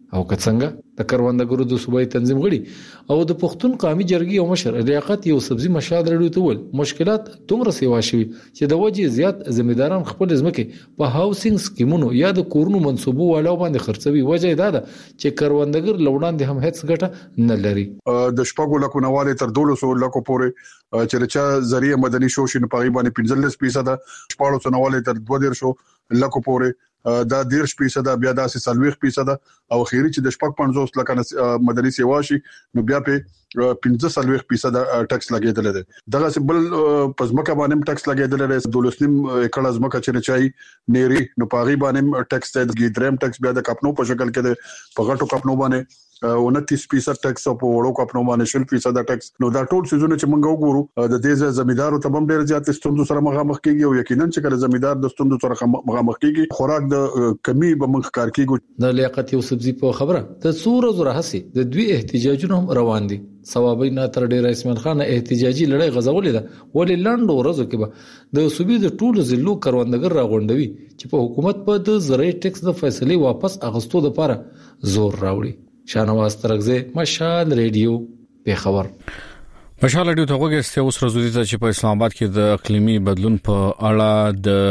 او که څنګه د کروندګرو د صوبایي تنظیم غړي او د پښتون قومي جرګې او مشر لیاقت یو سبزی مشال رډو ته ول مشکلات دومره سیوا شوي چې د وجې زیات ځمېداران خپل ځمکه په هاوسینګ سکیمونو یا د کورونو منصوبو والو باندې خرڅوي. وجه دا ده چې کروندګر لوړان د هم هیڅ ګټه نه لري. د شپږو لکو نواله تر دولسو لکو پورې چې رچا ذریعہ مدني شوشي په غیبه باندې پنځلس فیصد شپږو سنواله تر دوه دیرشو لکو پورې دا دیرش فیصد بیا داسې سلويخ فیصد او خيري چې د شپږ پنځوس لکه مدني سیوا شي نو بیا په پنځه سلويخ فیصد ټیکس لګیدل دي. دغه بل پزماکه باندې ټیکس لګیدل دي. دولسنیم کړه ازمکه چې چای نيري نو پاغي باندې ټیکس ته دریم ټیکس بیا د کپنو په شکل کې د پغټو کپنو باندې उनतीस फीसद tax او په وړو کپنو باندې شل فیصد ټیکس. نو دا ټول سيزونه چې موږ وګورو د دې زمیدارو ته هم ډېر زیات ستوندو سره مخامخ کیږي او یقینا چې کله زمیدار د ستوندو سره مخامخ کیږي خوراک د کمی به موږ کار کیږي. د لیاقت یو سبزی په خبره د څور زره هسي د دوی احتجاجونه هم روان دي. ثوابي نه تر ډېر اسمن خان احتجاجي لړۍ غزولې ده ولې لاندو ورځو کې به د صوبې د ټولو ضلعو کروندګر راغونډوي چې په حکومت په د زراعي ټیکس د فیصله واپس اغستو لپاره زور راوړي. شانواز ترغزه مشال ریډیو په خبر مشال ریډیو ته وګورئ اوس ورځې ته چې په اسلام آباد کې د اقلیمي بدلون په اړه د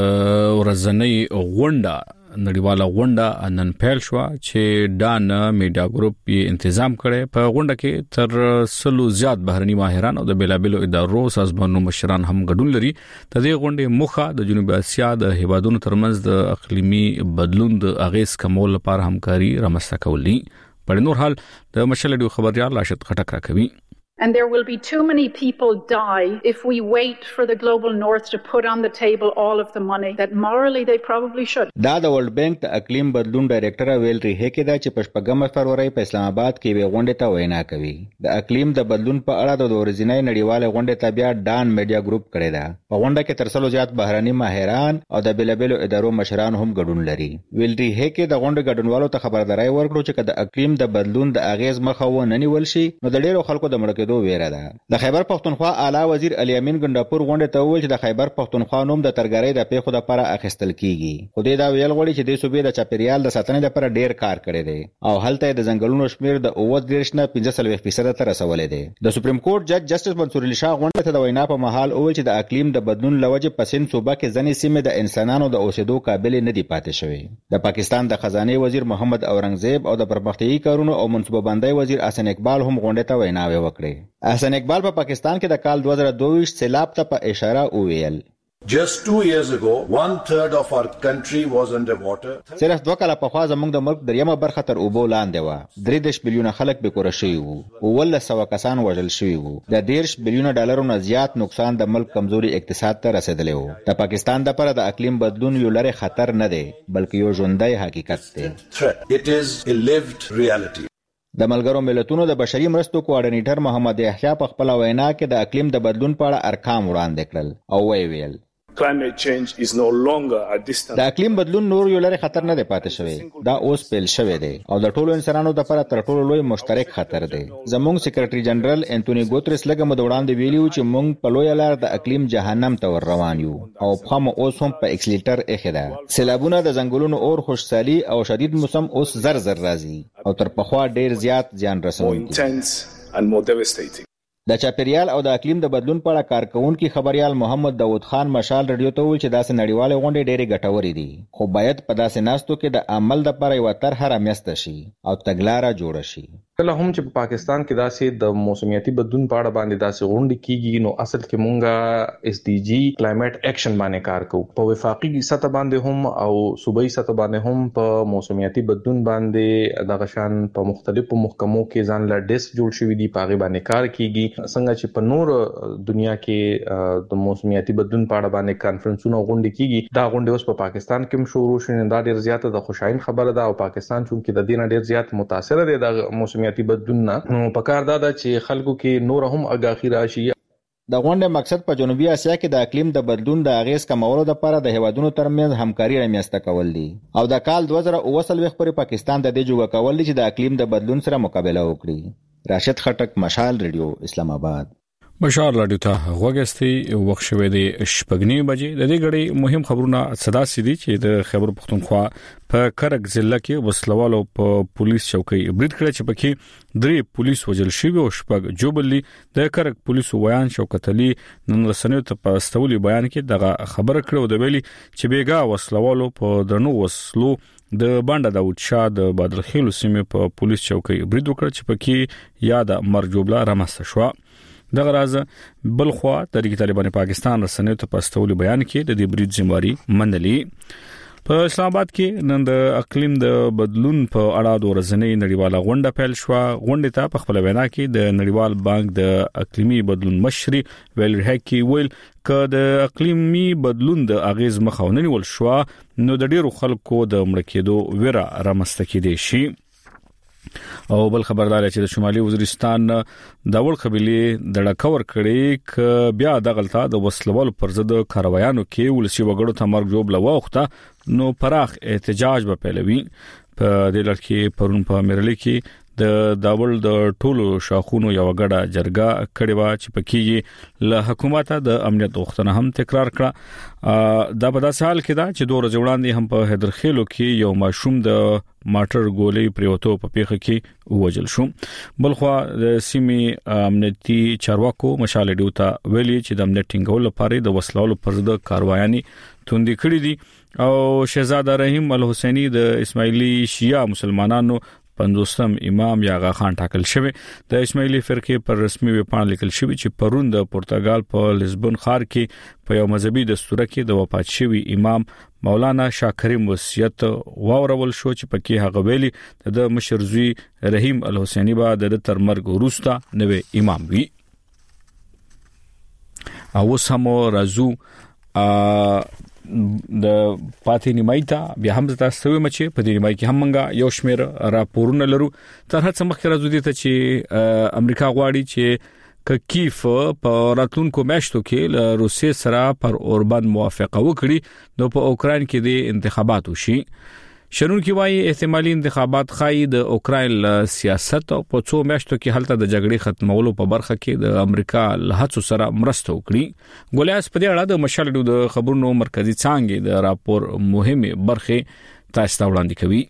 ورځنۍ غونډه نړیواله غونډه نن پیل شو چې ډان میډیا ګروپ یې تنظیم کړي. په غونډه کې تر سلو زیات بهرني ماهران او د بیلابلو ادارو سازمانونو مشران هم ګډون لري. د دې غونډې مخه د جنوب اسیا د هیوادونو ترمنځ د اقلیمي بدلون د اغیز کمول لپاره همکاري رامنځته کول دي. په نور حال د مشلډیو خبريال راشد خټک راکوي. And there will be too many people die if we wait for the global north to put on the table all of the money that morally they probably should. دا د ورلد بانک د اقلیم بدلون ډایریکټر ویلری هکې دا چې په شپږمه فروری په اسلام آباد کې وی غونډه ته وینا کوي. د اقلیم د بدلون په اړه د ورځنۍ نړیواله غونډه ته بیا ډان میډیا ګروپ کړی دا. په غونډه کې تر څلو زیات بهراني ماهران او د بیلابلو ادارو مشران هم ګډون لري. ویلری هکې د غونډه ګډونوالو ته خبرداري ورکړه چې د اقلیم د بدلون د اغیز مخه و نه نیول شي نو د ډیرو خلکو د مړ کېدو ویره ده. د خیبر پښتونخوا اعلی وزیر علي امین ګنداپور غونډه ته وویل چې د خیبر پښتونخوا نوم د ترګری د پیښو لپاره اخیستل کیږي. خو دې دا ویل غواړي چې د صوبې د چاپیریال د ساتنې لپاره ډیر کار کړی دی او هلته د ځنګلونو شمیر د اووه دیرش نه پنځه فیصد ته رسولې دی. د سپریم کورټ جج جسټس منصور علي شاه غونډه ته د وینا په محل وویل چې د اقلیم د بدلون لوجه پسین صوبه کې ځنې سیمې د انسانانو د اوسېدو قابل نه دي پاتې شوی. د پاکستان د خزانه وزیر محمد اورنګزیب او د پرمختیايي کارونو او منصوبه بندۍ وزیر احسن اقبال هم غونډه ته ویناوي وکړي. احسن اقبال په پاکستان کې د کال دوه زره دوه ویشت سیلاب ته په اشاره وویل. Just two years ago, one third of our country was underwater. صرف دوه کاله پخوا زموږ د ملک دریمه برخه تر اوبو لاندې و. درې دېرش بلیونه خلک بې کوره شوي وو. اوولس سوه کسان وژل شوي وو. د دېرش بلیونه ډالرو نه زیات نقصان د ملک کمزوري اقتصاد ته رسېدلی و. د پاکستان دپاره د اقلیم بدلون یو لرې خطر نه دی بلکې یو ژوندی حقیقت دی. It is a lived reality. د ملګرو ملتونو د بشري مرستو کوارډینیټر محمد یحیی په خپل وینا کې د اقلیم د بدلون په اړه ارقام وړاندې کړل او وی ویل climate change is no longer a distant. د اقلیم بدلون نور یو لري خطر نه دی پاتې شوی. دا اوس پیل شوی دی او د ټولو انسانانو لپاره تر ټولو لوی مشترک خطر دی. زموږ سیکریټري جنرال انټونی ګوتریس لږه مده وړاندې ویلي چې موږ په لوی لار د اقلیم جهنم ته ور روان یو او په هم اوس هم په اکسلیټر اخی ده. سیلابونه د ځنګلونو اور خوشحالي او شدید موسم اوس زر زر راځي او تر پخوا ډیر زیات زیان رسوي. د چاپیریال او د اقلیم د بدلون په اړه کارکونکي خبريال محمد داود خان مشال رادیو ته ویل چې داسې نړیواله غونډې ډېرې ګټورې دي خو باید په داسې ناستو کې د عمل لپاره یو طرحه رامنځته شي او تګلاره جوړه شي. کله هم چې په پاکستان کې داسې د موسمیاتي بدلون په اړه باندې داسې غونډې کیږي نو اصل کې مونږه اس ډي جی کلایمټ اکشن باندې کار کوو. په وفاقي سطح باندې هم او صوبایي سطح باندې هم په موسمیاتي بدلون باندې دغه شان په مختلفو محکمو کې ځان لا ډیسک جوړ شوی دی پاغي باندې کار کیږي. څنګه چې په نور دنیا کې د موسمیاتي بدلون په اړه باندې کانفرنسونه غونډې کیږي دا غونډې اوس په پاکستان کې هم شروع شوې. دا ډیر زیاته د خوشاین خبره ده او پاکستان چې د دې نه ډیر زیات متاثر دی د موسمیاتي بدلون نه. نو پکار دا ده چې خلکو کې نور هم آگاهی راشي. د غونډې مقصد په جنوبي اسیا کې د اقلیم د بدلون د اغیز کمولو لپاره د هیوادونو ترمنځ همکاري رامنځته کول دي او د کال دوه زره اووه څلوېښت پورې پاکستان د دې جوګه کول دي چې د اقلیم د بدلون سره مقابله وکړي. راشد خټک، مشال ریډیو، اسلام آباد. بشار رادیو ته غوګستی وخت شوه د شپږنی بجې د دې غړي مهم خبرونه صدا سيدي چې د خبر پښتونخوا په کرک ضلع کې وسلوالو په پولیس چوکۍ برید کړ چې پکې درې پولیس وجل شوی او شپږ جوبلي د کرک پولیس ویان شوکت علي نن رسنیو ته په استولي بیان کې دغه خبره کړو د ویلي چې بیګا وسلوالو په درنو وسلو د باندې داوود شاه د بدرخیلو سیمې په پولیس چوکۍ برید وکړ چې پکې یاد مرجوبلا رامسته شو دغه راز بلخوا تحریک طالبان پاکستان رسنیو ته پاستولي بیان کې د دې برید ذمہواری منلې په اسلام آباد کې نن د اقلیم د بدلون په اړه د ورځنۍ نړیواله غونډه پیل شو غونډه ته په خپل وینا کې د نړیوال بانک د اقلیمي بدلون مشري ویل هکي ویل ک د اقلیمي بدلون د اغیز مخاوننی ول شو نو د ډیرو خلکو د مړ کېدو ویره رامسته کېدي شي او بل خبردار چې د شمالي وزیرستان د وړ قبيله د ډکور کړي ک بیا د غلطه د وسلوال پر ضد کاروایانو کې ولسی وګړو ته مرګ جوړ لوخته نو پراخ احتجاج به پیلوي په دې لړ کې پرون په میرلي کې د داول د ټولو شاخونو یو غړه جرګه کړي وا چې پکې له حکومت د امنیت غوښتنه هم تکرار کړه دا په داسې حال کې دا چې دوه ورځې وړاندې هم په حیدرخیلو کې یو ماشوم د ماټر ګولې پریوتو په پیخه کې وجل شو بلخوا د سیمې امنیتي چارواکو مشال ډیوتا ویلي چې د امنیت ټینګول لپاره د وسلوالو پر ضد کاروایاني توندې کړې دي او شهزاده رحیم الحسینی د اسماعیلی شیعه مسلمانانو پندوستم امام یاغا خان ټاکل شوی د اسماعیلی فرقه پر رسمي ویبپاڼه لیکل شوی چې پرون د پرتګال په لزبون ښار کې په یو مذهبي دستور کې د وفات شوی امام مولانا شاکریم وصیت واورول شو چې پکې هغه ویلي د مشرزوی رحیم الحسینی با د تر مرګ وروسته نوې امام وی او سمو رازو د پاتې نیمایتا بیا هم تاسو ویل چې په دې نیمای کې هم منګه یو شمیر راپورونه لرو تر هڅه مخکې راځو دي ته چې امریکا غواړي چې ک کیف په راتلونکو میاشتو کې روسیې سره پر اوربان موافقه وکړي نو په اوکرين کې د انتخابات وشي شنون کې وايي احتمالي انتخابات خای د اوکرين سیاست او په څو میاشتو کې حالت د جګړې ختمولو په برخه کې د امریکا له هڅو سره مرسته وکړي ګولیاس په دې اړه د مشال د خبرونو مرکزی څانګې د راپور مهمه برخه تاسو ته وړاندې کوي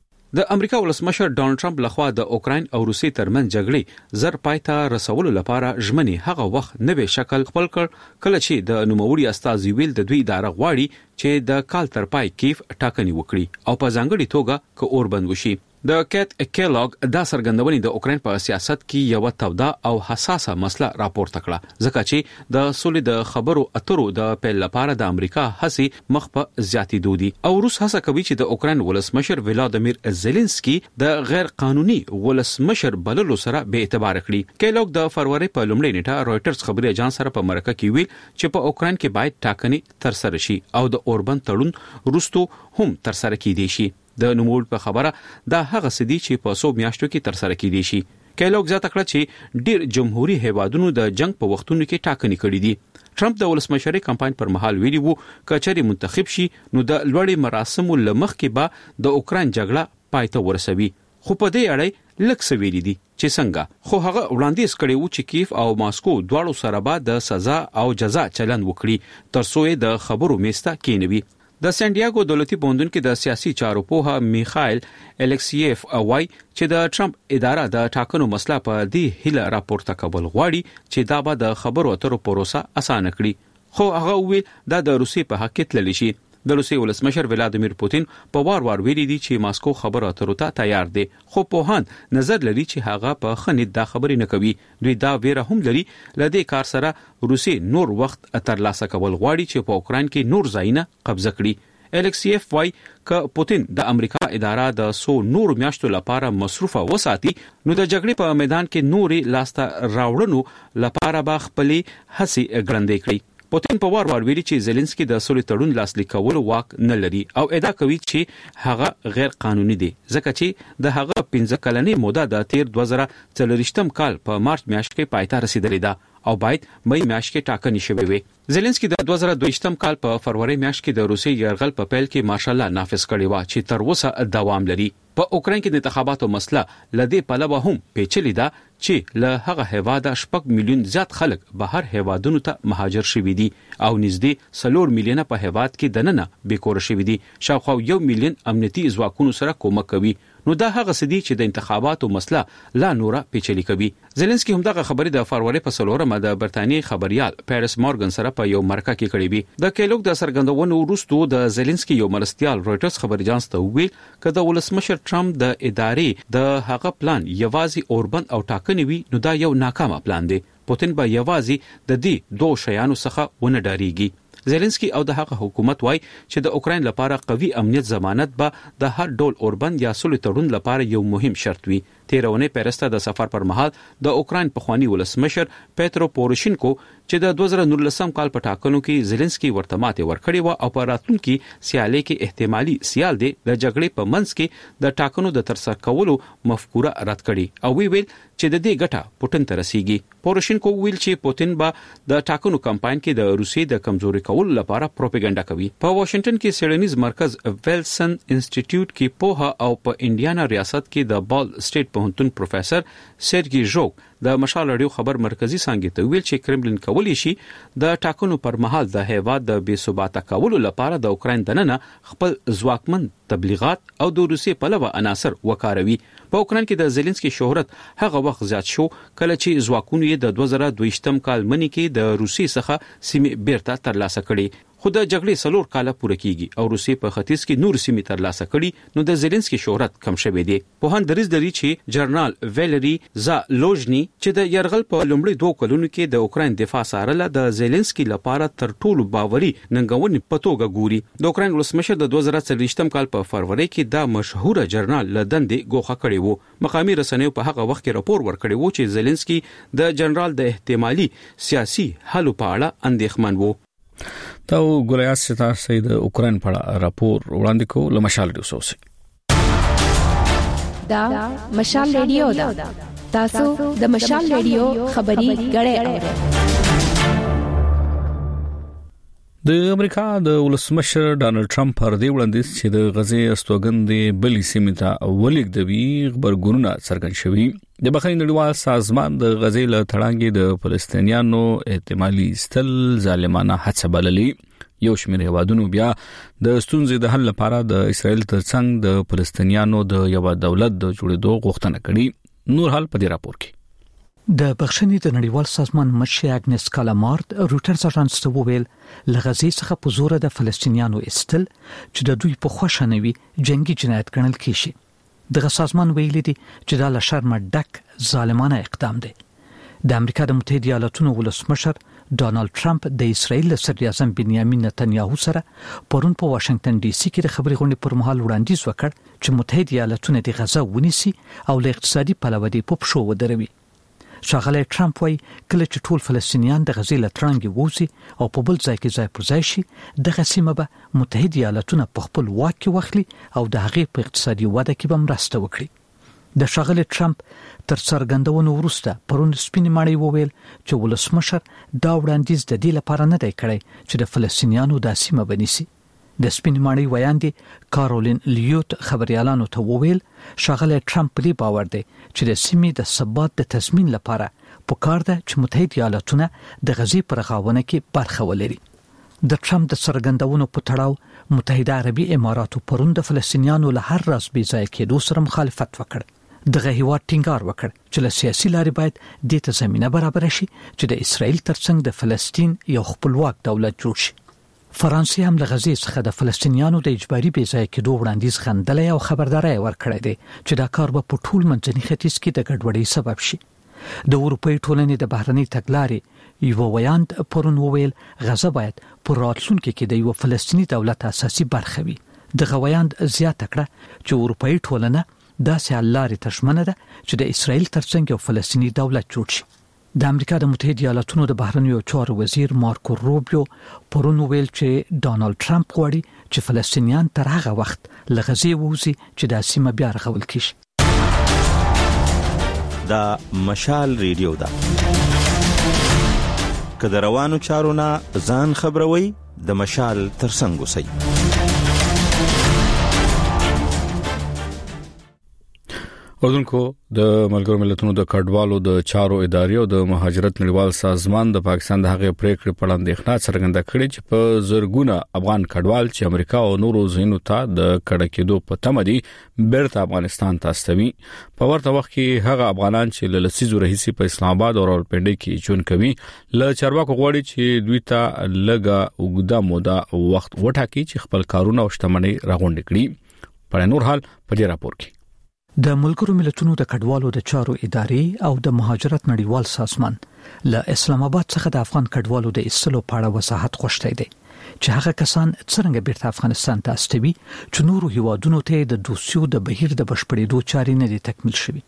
د امریکا ولسمشر ډونالد ټرمپ لخوا د اوکرين او روسي ترمن جګړې زر پایته رسولو لپاره ژمنې هغه وخت نوې شکل خپل کړ کله چې د نوموړي استازي ویل د دوی اداره غواړي چې د کال تر پای کیف ټاکنې وکړي او په ځانګړي توګه ک اوربند وشي د کیت کیلاګ دا سرګندونې د اوکرين په سیاست کې یو توده او حساسه مسله راپورته کړه ځکه چې د سولې د خبرو اترو د پیل لپاره د امریکا هڅې مخ په زیاتې دودي او روس هڅه کوي چې د اوکرين ولسمشر ولادیمیر زيلنسکي د غیر قانوني ولسمشر بللو سره به اعتبار کړي کیلاګ د فروری په لومړۍ نیټه رويټرز خبري اژانس سره په مرکه کې ویل چې په اوکرين کې باید ټاکنې تر سره شي او د اوربند تړون روستو هم تر سره کیدي شي د نوموړ په خبره دا هغه سدي چې په سو میاشتو کې تر سره کیدي شي کیلوګ زیاته کړه چې ډیر جمهوریت هیوادونو د جنگ په وختونو کې ټاکنې کړې دي ټرمپ د ولسمشرۍ کمپاین پر مهال ویلي وو کچري منتخب شي نو د لوړې مراسمو لمخ کې به د اوکرين جګړه پایته ورسوي خو په دې اړه لکه سویلي دي چې څنګه خو هغه وړاندیز کړی وو چې کیف او ماسکو دواړو سره به د سزا او جزا چلند وکړي ترڅو د خبرو میسته کېنوي د سان ډیاګو دولتي پوهنتون کې د سیاسي چارو پوها میخائل الکسیف اوای چې د ټرمپ اداره د ټاکنو مسله په دې هله راپورته کول غواړي چې دا به د خبرو اترو پروسه اسانه کړي خو هغه وی دا د روسي په حق کې تللی شي د روسي ولسمشر ولادیمیر پوتین په وار وار ویلي دي چې ماسکو خبرو اترو ته تیار دي خو پوهان نظر لري چې هغه په خنید دا خبرې نه کوي دوی دا ویره هم لري لدې کار سره روسي نور وخت تر لاسه کول غواړي چې په اوکرين کې نور ځایونه قبضه کړي الکسیف وای ک پوتین د امریکا اداره د سو نور میاشتو لپاره مصروفه وساتي نو د جګړې په میدان کې نوري لاسته راوړنو لپاره به خپلې هڅې ګړندې کړي پوتین په وار وار ویلي چې زيلنسکي د سولې تړون لاسلیک کولو واک نه لري او ادعا کوي چې هغه غیر قانوني دي ځکه چې د هغه پنځه کلنې موده د تیر دوه زره څلورویشتم کال په مارچ میاشت کې پایته رسیدلې ده او باید مې میاشت کې ټاکنې شوې وي زيلنسکي د دوه زره دویشتم کال په فروری میاشت کې د روسي یرغل په پیل کې مارشال لا نافذ کړی و چې تر اوسه دوام لري په اوکرين کې د انتخاباتو مسله لدې پلوه هم پیچلې ده چې له هغه هیواده شپږ میلیون زیات خلک بهر هیوادونو ته مهاجر شوي دي او نږدې څلور میلیونه په هیواد کې دننه بیکور شوي دي. شاوخوا یو میلیون امنیتي ځواکونو سره کومک کوي. نو دا هغه سدي چې د انتخاباتو مسله لا نوره پیچلې کوي. زيلنسکي هم دغه خبرې د فروری په څلورمه د برتانیې خبريال پیرس مورګن سره په یو مرکه کې کړې وي. د کېلوګ د سرګندونو وروسته د زيلنسکي یو مرستيال رويټرز خبري اژانس ته ویل کله ولسمشر ټرمپ د ادارې د هغه پلان یوازې اوربند او ټاکنې وي نو دا یو ناکامه پلان دی. پوتین به یوازې د دې دوه شیانو څخه ونه ډاریږي. زيلنسکي او د هغه حکومت وای چې د اوکرين لپاره قوي امنیت ضمانت به د هر ډول اوربند یا سولې تړون لپاره یو مهم شرط وي. تیرونه پیرسته د سفر پر مهال د اوکرين پخوانی ولسمشر پیترو پوروشینکو چې د دوه زره نولسم کال په ټاکنو کې زيلنسکي ورته ماته ورکړی و او په راتلونکي سیالي کې احتمالي سیال دی د جګړې په منځ کې د ټاکنو د ترسره کولو مفکوره رد کړي او وی ویل چې د دې ګټه پوتین ته رسیږي. پوروشینکو ویل چې پوتین به د ټاکنو کمپاین کې د روسي د کمزوري کولو لپاره پروپاګاندا کوي. په واشنگټن کې سیډنیز مرکز ویلسن انسټیټیوټ کې پوها او په انډیانا ریاست کې د بال سټیټ پوهنتون پروفیسور سرګي ژوک د مشال رادیو خبر مرکزی څنګه ته ویل چې کرملین کولی شي د ټاکنو پر مهال د هیواد د بې ثباته کولو لپاره د اوکرين دننه خپل ځواکمن تبلیغات او د روسي پلوه عناصر وکاروي. په اوکرين کې د زيلنسکي شهرت هغه وخت زیات شو کله چې ځواکونه یې د دوه زره دوه کال منی کې د روسي څخه سیمې بیرته ترلاسه کړي. خو د جګړې څلور کاله پوره کیږي او روسي په ختیځ کې نور سیمې ترلاسه کړي نو د زيلنسکي شهرت کم شوی دی. په هان دریز دري چې جنرال ویلری زالوژني چې د يرغل په لومړي دوه کلونو کې د اوکرين دفاع سارله د زيلنسکي لپاره تر ټولو باوري ننګونې په توګه ګوري. د اوکرين ولسمشر د دوه زره څلوېښتم کال په فروری کې دا مشهور جنرال لدندې ګوښه کړی وو. مقامي رسنیو په هغه وخت کې راپور ورکړی وو چې زيلنسکي د جنرال د احتمالي سیاسي حل په اړه اندېښمن وو. دا ګولیاس ستار سید اوکرين په اړه راپور وړاندې کو لمشال ریسوس. دا مشال ریډیو دا تاسو د مشال ریډیو خبري غړې اورئ. د امریکا د ولسمشر ډانلډ ټرمپ پر دې وړاندیز چې د غزې استوګندې بلې سیمې ته ولیږدوي خبرګونونه څرګند شوي. د بخښنې نړیوال سازمان د غزې له تړانګې د فلسطینیانو احتمالي استل ظالمانه هڅه بللې. یو شمېر هیوادونو بیا د ستونزې د حل لپاره د اسرائیل ترڅنګ د فلسطینیانو د یو دولت د جوړېدو غوښتنه کړې. نور حال په دې راپور کې د بخښنې د نړیوال سازمان مشر اګنس کالامارد روټرز اژانس ته وویل لغزي څخه په زور د فلسطینیانو استل چې د دوی په خوښه نوي جنگي جنایت ګڼل کیږي. دغه سازمان ویلي دي چې دا له شرمه ډک ظالمانه اقدام دی. د امریکا د متحده ایالاتونو ولسمشر ډانلډ ټرمپ د اسرائیل صدر اعظم بنیامین نتنیاهو سره پرون په واشنگټن ډي سي کې د خبري غونډې پر مهال وړاندیز وکړ چې متحده ایالاتونه د غزا ونیسي او له اقتصادي پلوه دی په پښو ودروي. ښاغلی ټرمپ وايي کله چې ټول فلسطینیان د غزې له تړانګې ووځي او په بل ځای کې ځای پر ځای شي دغه سیمه به متحده ایالاتونه په خپل واک کې واخلي او د هغې په اقتصادي وده کې به مرسته وکړي. د ښاغلی ټرمپ تر څرګندونو وروسته پرون سپینې ماڼۍ وویل چې ولسمشر دا وړاندیز د دې لپاره نه دی کړی چې د فلسطینیانو دا سیمه بنیسي. د سپینې ماڼۍ ویاندې کارولین لیوت خبريالانو ته وویل ښاغلی ټرمپ په دې باور دی چې د سیمې د ثبات د تضمین لپاره پکار ده چې متحده ایالاتونه د غزې پر غاونه کې برخه ولري. د ټرمپ د څرګندونو په تړاو متحده عربي اماراتو پرون د فلسطینیانو له هر راز بې ځای کېدو سره مخالفت وکړ. دغه هیواد ټینګار وکړ چې له سیاسي لارې باید دې ته زمینه برابر شي چې د اسرائیل ترڅنګ د فلسطین یو خپلواک دولت جوړ شي. فرانسې هم له غزې څخه د فلسطینیانو د اجباري بې ځای کېدو وړاندیز غندلی او خبرداری ورکړی دی چې دا کار به په ټول منځني ختیځ کې د ګډوډۍ سبب شي. د اروپایي ټولنې د بهرنۍ تګلارې یو ویاند پرون وویل غزه باید په راتلونکي کې د یو فلسطیني دولت اساسي برخه وي. دغه ویاند زیاته کړه چې اروپایي ټولنه داسې حل لارې ته ژمنه ده چې د اسرائیل ترڅنګ یو فلسطیني دولت جوړ شي. د امریکا د متحده ایالاتونو د بهرنیو چارو وزیر مارکو روبیو پرون ویل چې ډانلډ ټرمپ غواړي چې فلسطینیان تر هغه وخت له غزې ووځي چې د سیمه بیا رغول کیږي. دا مشال ریډیو ده. که د روانو چارو نه ځان خبروي د مشال ترڅنګ اوسئ. اردنکو د ملګرو ملتونو د کډوالو د چارو ادارې او د مهاجرت نړیوال سازمان د پاکستان د هغې پریکړې په اړه اندېښنه څرګنده کړې چې په زرګونه افغان کډوال چې امریکا او نورو ځایونو ته د کډه کېدو په تمه دي بیرته افغانستان ته استوي. په ورته وخت کې هغه افغانان چې له لسیزو راهیسې په اسلام آباد او راولپنډي کې ژوند کوي له چارواکو غواړي چې دوی ته لږه اوږده موده وخت وټاکي چې خپل کارونه او شتمنۍ راغونډ کړي. په نور حال په دې راپور کې د ملګرو ملتونو د کډوالو د چارو ادارې او د مهاجرت نړیوال سازمان له اسلام آباد څخه د افغان کډوالو د ایستلو په اړه وضاحت غوښتي دي چې هغه کسان څنګه بیرته افغانستان ته استوي چې نورو هیوادونو ته د دوسیو د بهیر د بشپړېدو چارې نه دي تکمیل شوي.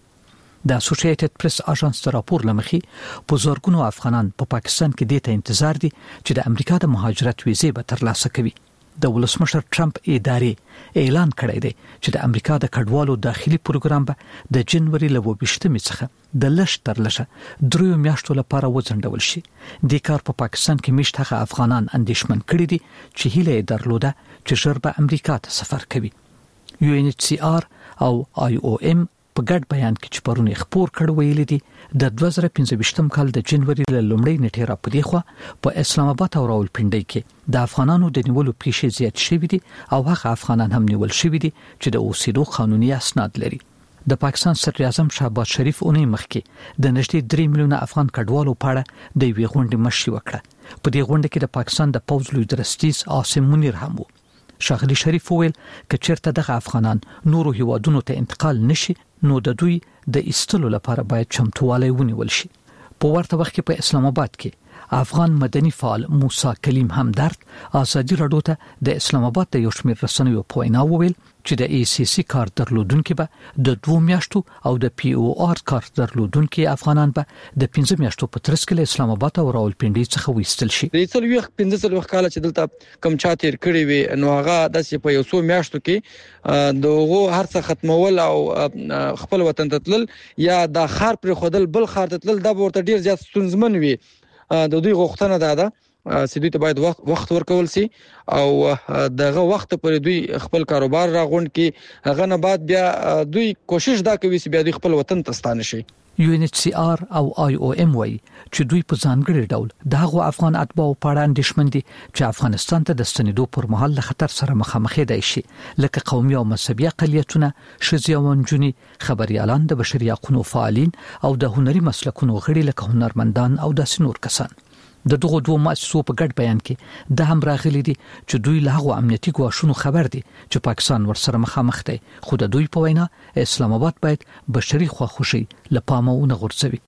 د اسوسییټډ پریس اژانس د راپور لمخې په زورګونو افغانان په پا پاکستان کې د ته انتظار دي چې د امریکا د مهاجرت ویزې به ترلاسه کوي. د ولسمشر ټرمپ ادارې اعلان کړی دی چې د امریکا د کډوالو داخلي پروګرام به د جنوري له وبشتمې څخه د لښ تر لښه دریو میاشتو لپاره وځنډول شي. د کار په پا پاکستان کې مشته افغانان اندېښمن کړي دي چې هیله درلوده چې ژر به امریکا ته سفر کوي. یو ان ایچ سی آر او آی او ام په ګډ بیان کې چې پرونی خبر کړ ویل دي د دوه زره پنځه کال د جنوري له لومړۍ نیټې را پدې خو په اسلام آباد او راولپنډي کې د افغانانو د نیولو پیښې زیات شوې دي او هغه افغانان هم نیول شوې دي چې د اوسېدو قانوني اسناد لري. د پاکستان صدر اعظم شهباز شریف اونۍ مخکې د نږدې درې میلیونه افغان کډوالو په اړه د وی غونډې مشي وکړه. په دې غونډه کې د پاکستان د پوز لوی درستیز عاصم منیر هم وو. شاغلی شریف وویل چې چیرته دغه افغانان نورو هیوادونو ته انتقال نشي نو د دوی د ایستلو لپاره باید چمتووالی ونیول شي. په ورته وخت کې په اسلام آباد کې افغان مدني فعال موسی کلیم همدرد ازادي راډیو ته د اسلام آباد د یو شمېر رسنیو په وینا وویل چې د ای سی سی کار درلودونکو به د دوه میاشتو او د پی او آر کار درلودونکو افغانان به د پنځه میاشتو په ترڅ کې اسلام آباد او راولپنډي څخه وېستل شي. د څلوي پنځه څلوي کال چې دلته کم چا تیر کړی وي نو هغه د په یو څو میاشتو کې دغه هر څه ختمول او خپل وطن ته تلل یا د خار پر خودل بل خار ته تلل د ورته ډیر زیات ستونزمن وي. د دوی غوښتنه ده ده چې دوی ته باید وخت وخت ورکول شي او دغه وخت پر دوی خپل کاروبار راغونډ کې هغه نه بعد بیا دوی کوشش دا کوي چې بیا دوی خپل وطن ته ستانه شي. یو ان ایچ سی آر او آی او ام وای چې دوی په ځانګړي ډول دغه افغان اتباع په اړه اندېښمن دي چې افغانستان ته د ستنېدو پر مهال له خطر سره مخامخ دي شي لکه قومي او مذهبي اقلیتونه، ښځې او نجونې، خبريالان، د بشري حقوقو فعالین او د هنري مسلکونو غړي لکه هنرمندان او داسې نور کسان. د دغه دوه مؤسسو په ګډ بیان کې د هم راغلي دي چې دوی له هغه امنیتي ګواښونو خبر دي چې پاکستان ورسره مخامخ دی خو د دوی په وینا اسلام آباد باید بشري خواخوشي له پامه ونه غورځوي.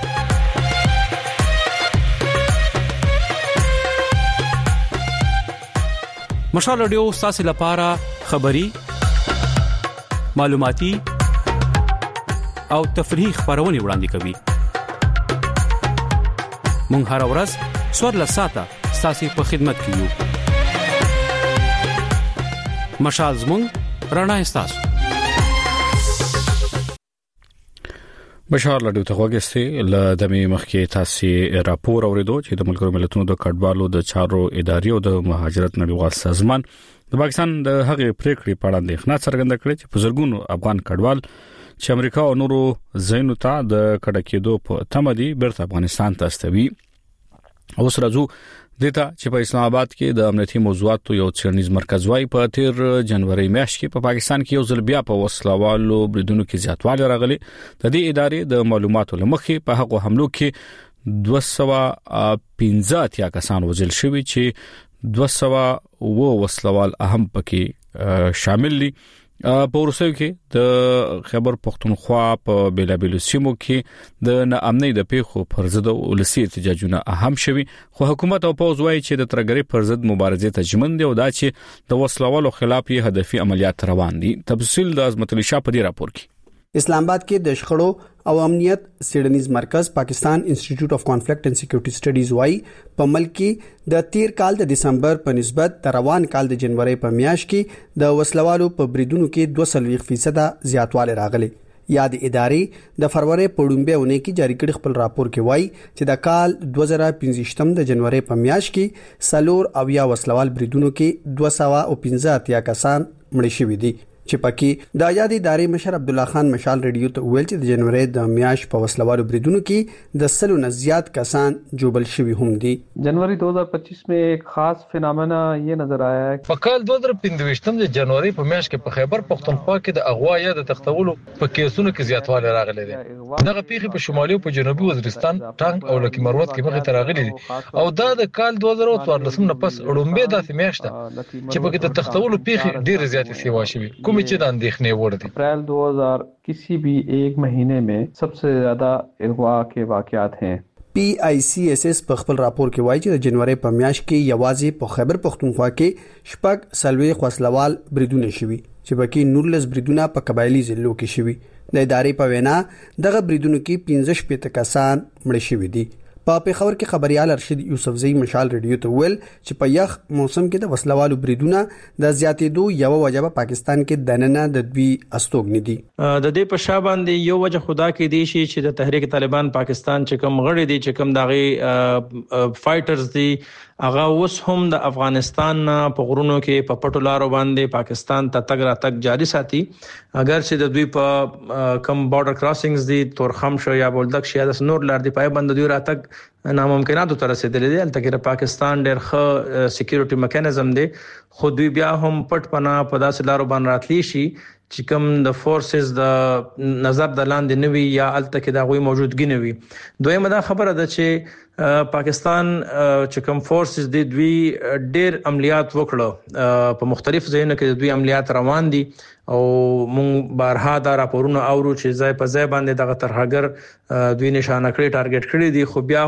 مشال رادیو تاسو لپاره خبري معلوماتي او تفریحي خبرونه وړاندې کوي. مونږ هر ورځ څوارلس ساعته ستاسو په خدمت کې یو. مشال زموږ رڼا ستاسو. بشار لډو ته وګورئ ل دمه مخکې تاسو راپور اوریدو چې د ملګرو ملتونو د کډوالو د چارو ادارې او د مهاجرت نړیوال سازمان د پاکستان د هغې پریکړې په اړه اندېښنه څرګنده کړې چې په زرګونو افغان کډوال چې امریکا او نورو ځایونو ته د کډه کېدو په تمه دي بیرته افغانستان ته استوي. اوس راځو دته چې په اسلام آباد کې د امنیتي موضوعاتو یو څېړنیز مرکز وايي په تیر جنوري میاشت کې په پا پاکستان کې یو ځل بیا په وسلوالو بریدونو کې زیاتوالی راغلی. د دې ادارې د معلوماتو لمخې په هغه حملو کې دوه سوه پنځه اتیا کسان وژل شوي چې دوه سوه اووه وسلوال اهم پکې شامل دي. په ورسوي کې د خیبر پختونخوا په بیلابیلو سیمو کې د ناامنۍ د پیښو پر ضد ولسی احتجاجونه اهم شوي خو حکومت او پوز وايي چې د ترګری پر ضد مبارزه ته ژمن دي او دا چې د وسلوالو خلاف یې هدفي عملیات روان دي. تفصیل د عظمت علي شاه په دې راپور کې. اسلام آباد کې د شخړو او امنیت څېړنیز مرکز پاکستان انسټیټیوټ اف کانفلیکټ اند سکیورټي سټډیز وايي په ملک کې د تیر کال د دسمبر په نسبت د روان کال د جنوري په میاشت کې د وسلوالو په بریدونو کې دوه سلوي فیصد زیاتوالی راغلی. یاد ادارې د فروری په لومړۍ اونۍ کې جاری کړ خپل راپور کې وایي چې د کال دوه زره پنځه د جنوري په میاشت کې سلور او یا وسلوال بریدونو کې دوه سوه پنځه اتیا کسان مړ شوي دي. چې پکې د آزاد ادارې مشر عبد الله خان مشال ریډیو ته ویل چې د جنوري د میاشت په وسلوالو بریدونو کې د سلو نه زیات کسان جوبل شوي هم دي. जनवरी दो हज़ार पच्चीस में एक खास फिनोमेना ये नजर आया है په کال دوه زره پنځه د جنوري په میاشت کې په خیبر پختونخوا کې د اغوا یا د تختولو په کیسونو کې زیاتوالی راغلی دی. دغه پیښې په شمالي او په جنوبي وزیرستان، ټانک او لکی مروت کې مخې ته راغلي دي او دا د کال دوه زره څوارلس نه پس اړومبه داسې میاشت چې په کې د تختولو پیښې ډېر زیاتې سیوا شوي، کوم چې د اندېښنې وړ دي. अप्रैल दो हज़ार किसी भी एक महीने में सबसे ज्यादा अगवा के वाकयात हैं. پی آی سی ایس ایس په خپل راپور کې وایي چې د جنوري په میاشت کې یوازې په خیبر پختونخوا کې شپږ سلوي خاصلوال بریدونه شوي چې بکی نورلس بریدونه په قبایلی ضلعو کې شوي. د ادارې په وینا دغه بریدونو کې پنځه شپږ کسان مړ شوي دي. په پیښور کې خبريال ارشد یوسفزئی مشال ریډیو ته ویل چې په یخ موسم کې د وسلوالو بریدونه د زیاتېدو یو وجه په پاکستان کې دننه د دوی استوګنې دي. د دې په شا باندې یو وجه خدا کې دی چې د تحریک طالبان پاکستان چې کوم غړي دي چې کوم داغي فایټرز دي هغه اوس هم د افغانستان په غرونو کې په پټو لارو باندې پاکستان ته تګ را تګ جاری ساتي. اگر چې د دوی په کم بارډر کراسینګز دي تورخم شو یا بولدک شي د نور لار دی پای باندې دوی را تګ ناممکناتو تر رسیدلې دي. البته کې پاکستان ډېر ښه سکیورټي میکانیزم دی خو دوی بیا هم پټ پناه په داسې لارو باندې راتلی شي چې کوم د فورسز د نظر د لاندې نوي یا الته کې د غوي موجودګي نوي. دویمه دا خبره ده چې پاکستان چې کوم فورسز د دوی ډېر عملیات وکړو په مختلف ځایونو کې د دوی عملیات روان دي او مونږ بارها دا راپورونه اورو چې ځای په ځای باندې دغه ترهګر دوی نشانه کړی ټارګټ کړی دي خو بیا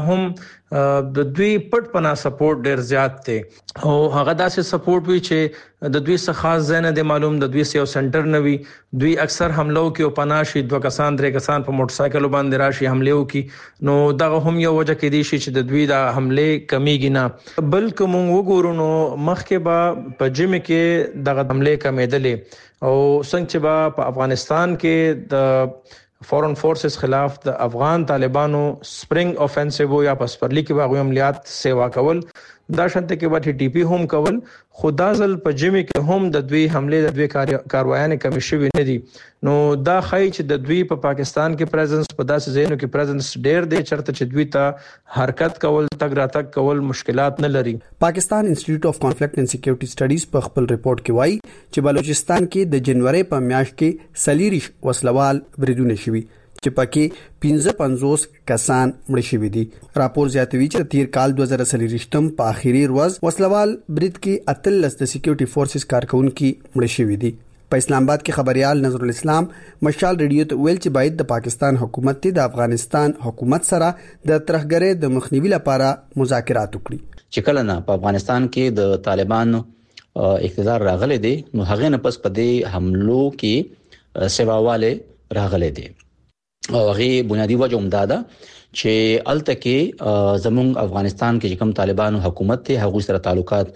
هم د دوی پټ پنا سپورټ ډېر زیات دی او هغه داسې سپورټ وی چې د دوی څخه خاص ځای نه دی معلوم. د دوی سیو سنټر نه وي دوی اکثر حملو کې او پناشي دوه کسان درې کسان په موټر سایکل باندې راشي حمله وکي نو دغه هم یو وجه کې دی چې د دوی د حمله کمیږي نه بلکې مونږ وګورو نو مخکې به په جمی کې دغه حمله کمیدلې او څنګه چې به په افغانستان کې د فورن فورسز خلاف د افغان طالبانو سپرینګ اوفنسیو یا پسپرلی کې باغوي عملیات سیوا کول دا شنت کې به ټي پی هم کول خدا ځل په جمی کې هم د دوی حمله د دوی کاروایانه کمی شوی نه دي. نو دا خای چې د دوی په پاکستان کې پریزنس په داسې ځایونو کې پریزنس ډېر دی چرته چې دوی ته حرکت کول تګ را تګ کول مشکلات نه لري. پاکستان انسټیټیوټ اف کانفلیکټ اینڈ سکیورټي سټډیز په خپل ریپورت کې وایي چې بلوچستان کې د جنوري په میاشت کې سلیریش وسلوال بریدونه شوي چې پکې پنځه پنځوس کسان مړ شوي دي. راپور زیاتوي چې تیر کال دوه زره څلوېښتم په اخیری ورځ وسلوال برید کې اتلس د سکیورټي فورسز کارکونکو مړ شوي دي. په اسلام آباد کې خبريال نظر الاسلام مشال ریډیو ته ویل چې باید د پاکستان حکومت ته د افغانستان حکومت سره د ترهګرۍ د مخنیوي لپاره مذاکرات وکړي. چې کله نه په افغانستان کې د طالبانو اقتدار راغلي دي نو هغه نه پس په دې حملو کې سیواواله راغلي دي او هغه بنیادی وجه هم دا ده چې الته کې زموږ افغانستان کې کوم طالبانو حکومت ته هغه سره تعلقات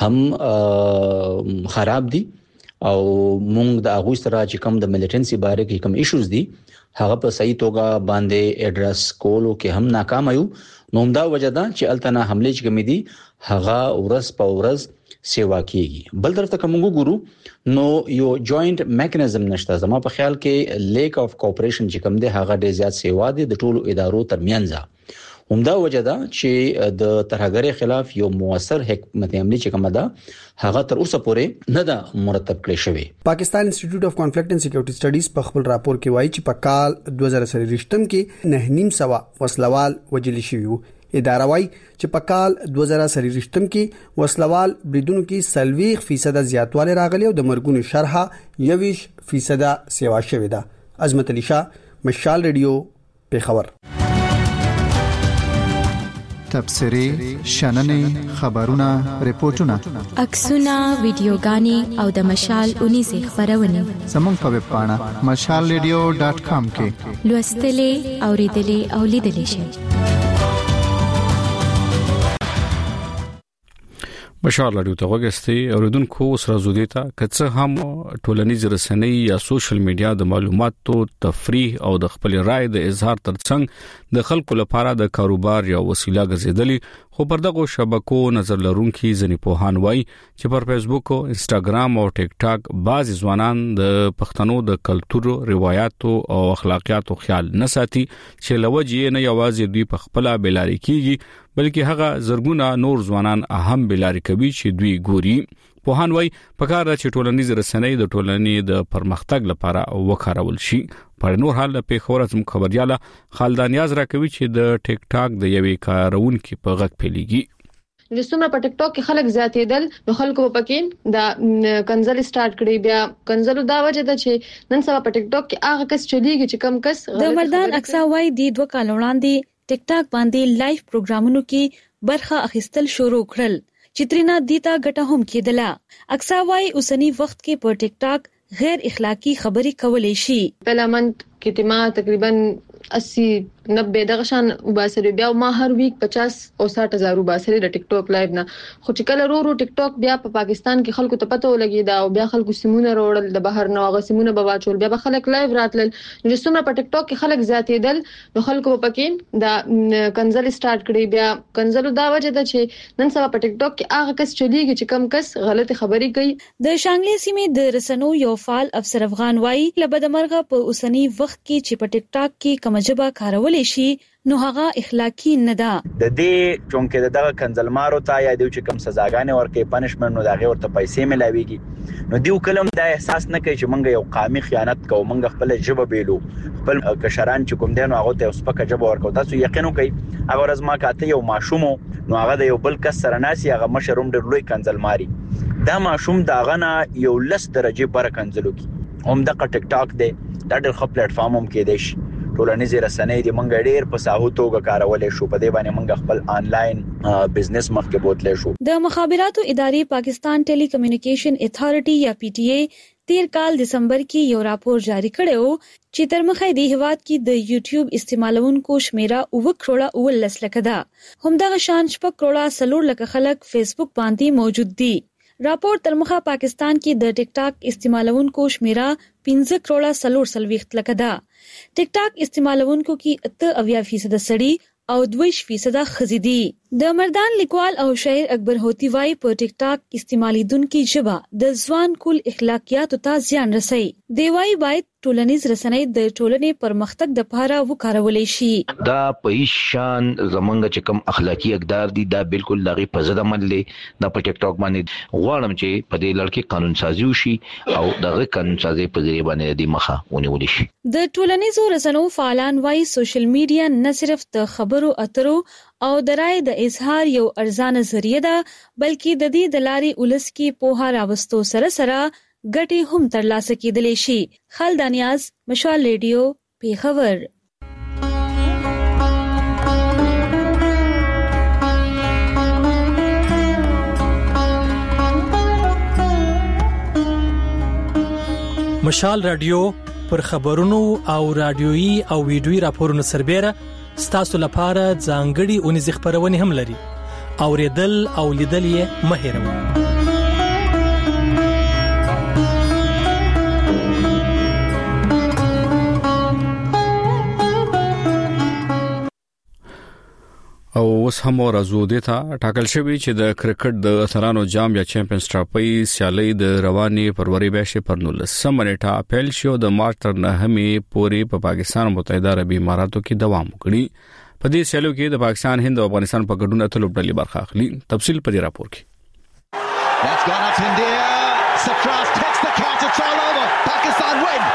هم خراب دي او موږ د هغه سره چې کوم د ملیټنسي باره کې کوم ایشوز دي هغه په صحیح توګه باندې اډرس کولو کې هم ناکام یو. نو دا وجه ده چې الته نه حمله چې کوم دي هغه ورځ په ورځ سیوا کیږي. بل طرف ته کوم ګورو نو یو جوائنٹ میکانیزم نشته. زما په خیال کې لیک اف کوآپریشن چې کوم دی هغه ډیر زیات سیوا دي د ټولو ادارو ترمنځ. همدا وجه ده چې د ترهګرۍ خلاف یو موثر حکمت عملی چې کومه ده هغه تر اوسه پورې نه ده مرتب کړی شوی. پاکستان انسټیټیوټ اف کانفلیکټ اینڈ سکیورټي سټډیز په خپل راپور کې وایي چې په کال دوه زره څلوېښتم کې نه نیم سوا وسلوال وجل شوي وو. اداره وايي چې په کال دوه زره څلوېښتم کې وسلوال بریدونو کې سلويخ فیصد زیاتوالی راغلی او د مرګونو شرحه یویش فیصد سیوا شوې ده. عظمت علي شاه مشال ریډیو پیښور. تبصري شننې خبرونه ریپورتونه عکسونه ویډیوګانې او د مشال اونیزه خبرونه زموږ په ویب پاڼه مشال ریډیو ډاټ کام کې لوستلې اوریدلې او لیدلې شئ. مشال رادیو ته وګستي اوریدونکو سره زو دیتا کڅه هم ټولنیز رسنۍ یا سوشل میډیا د معلوماتو تفریح او د خپل رائے د اظهار ترڅنګ د خلکو لپاره د کاروبار یا وسیله ګرځیدلې خو پر دغه شبکو نظر لرونکي ځنې پوهان وایي چې پر فیسبوک او انستګرام او ټیک ټاک بعض ځوانان د پښتنو د کلچر روایتو او اخلاقیاتو خیال نه ساتي چې لوجې نه یوازې دوی په خپل بلاري کیږي بلکې هغه زرګونه نور ځوانان اهم بلاري کوي چې دوی ګوري پوهان وایي پکار چې ټولنیز رسنۍ د ټولنې د پرمختګ لپاره وکارول شي په نور حال په خبره زم خبرياله خالدان یاز راکوي چې د ټیک ټاک د یوې کارونکو په غږ پیليږي د څومره په ټیک ټاک کې خلک زیاتېدل نو خلکو په پکې دا کنزل سٹارټ کړی بیا کنزل دا وجه ده چې نن سبا په ټیک ټاک کې هغه کس چلیږي چې کم کس د مردان اکسا وای دی دوه کال وړاندې ټیک ټاک باندې لایف پروګرامونو کې برخه اخیستل شروع کړل چې ترینا دیتا ګټه هم کېدله اکسا وای اوسنی وخت کې په ټیک ټاک غیر اخلاقی خبرې کولې شي پهلمنت کې ما تقریبا अस्सी नब्बे دغه شان وباسل بیا ما هر ویک پچاس او ساठ هزار وباسل د ټیک ټاک لایو نه خو چې کله رو رو ټیک ټاک بیا په پاکستان کې خلکو ته پته ولګی دا او بیا خلکو سیمونه وروړل د بهر نه غو سیمونه به واچول بیا به خلک لایو راتل نو څومره په ټیک ټاک کې خلک زیاتېدل نو خلکو په پکې دا کنزل سٹارټ کړی بیا کنزل دا وجه ده چې نن سبا په ټیک ټاک کې هغه کس چلیږي چې کم کس غلطي خبرې کوي د شانګلې سیمې د رسنو یو فعال افسر افغان وایي لبدمرغه په اوسنی وخت کې چې په ټیک ټاک کې کمجبه کارولې شي نو هغه اخلاقی نه ده د دې چونکه دغه کنزلمارو ته یا د کوم سزاګانې ورکې پنشمنت نو دغه ورته پیسې ملاويږي نو دیو کلم دا احساس نه کوي چې مونږ یو قامي خیانت کوو مونږ خپل جبه بیلو خپل کشران چې کوم دین هغه ته اوس پکه جبه ورکو تاسو یقینو کوي هغه ورځ ما کاته یو ماشوم نو هغه د یو بل کس سره ناسي هغه مشروم ډېر لوی کنزلماري دا ماشوم دا غنه یو لس درجه پر کنزلو کی هم د ټیک ټاک دی دا ډېر خپل پلیټ فارم هم کې دی ټولنیز رسنۍ د منګ ډېر په ساحو توګه کارولې شو په دې باندې منګ خپل آنلاین بزنس مخکې بوتلې شو د مخابراتو ادارې پاکستان ټیلی کمیونیکیشن اتھارټي یا پی ټی ای تیر کال دسمبر کې یو راپور جاری کړو چې تر مخه د هیواد کې د یوټیوب استعمالونکو شمیره او کروڑه او لس لکه ده همدغه شان شپږ کروڑه سلور لکه خلک فیسبوک باندې موجود دي راپور تر مخه پاکستان کې د ټیک ټاک استعمالونکو شمیره پنځه کروڑه سلور سلويخت لکه ده ټیک ټاک استعمالونکو کې اته اویا فیصد سړي او دویش فیصد خزي دي د مردان لیکوال او شاعر اکبر هوتی وای په ټیک ټاک استعمالیدونکو جبا د ځوان کول اخلاقیات ته زیان رسي دی وای باید ټولنیز رسنۍ د ټولنې پرمختګ د لپاره وکارولې شي دا په شان زمونږ چې کوم اخلاقی اقدار دي دا بالکل لغې په زده عمل دي دا په ټیک ټاک باندې غواړم چې په دې لړ کې قانون سازي وشي او دغه قانون سازي په ذریعہ باندې د مخه ونیول شي د ټولنیزو رسنیو فعالان وای سوشل میډیا نه صرف د خبرو اترو او د رائے د اظهار یو ارزانه ذریعہ ده بلکې د دې د لارې ولس کې پوهه راوستو سره سره ګټې هم ترلاسه کېدلی شي خالدانیاز مشال ریډیو پیښور مشال رادیو پر خبرونو او رادیويي او ویډیويي راپورونو سربېره ستاسو لپاره ځانګړي اونیز خبرونه هم لري اوریدل او لیدل یې مه هېروئ او اوس هم ورځو دیتا ټاکل شوی چې د کرکټ د اتلانو جام یا چیمپیونز ټرافي سیالي د رواني فروری میاشتې پر نولسمه نیټه پیل شو د مارچ تر نهمې پورې په پاکستان متحده عربي اماراتو کې دوام وکړي په دې سیالو کې د پاکستان هند او افغانستان په ګډون اتلو ډلې برخه اخلي تفصیل په دې راپور کې That's gone up India. Safras takes the catch. It's all over. Pakistan win.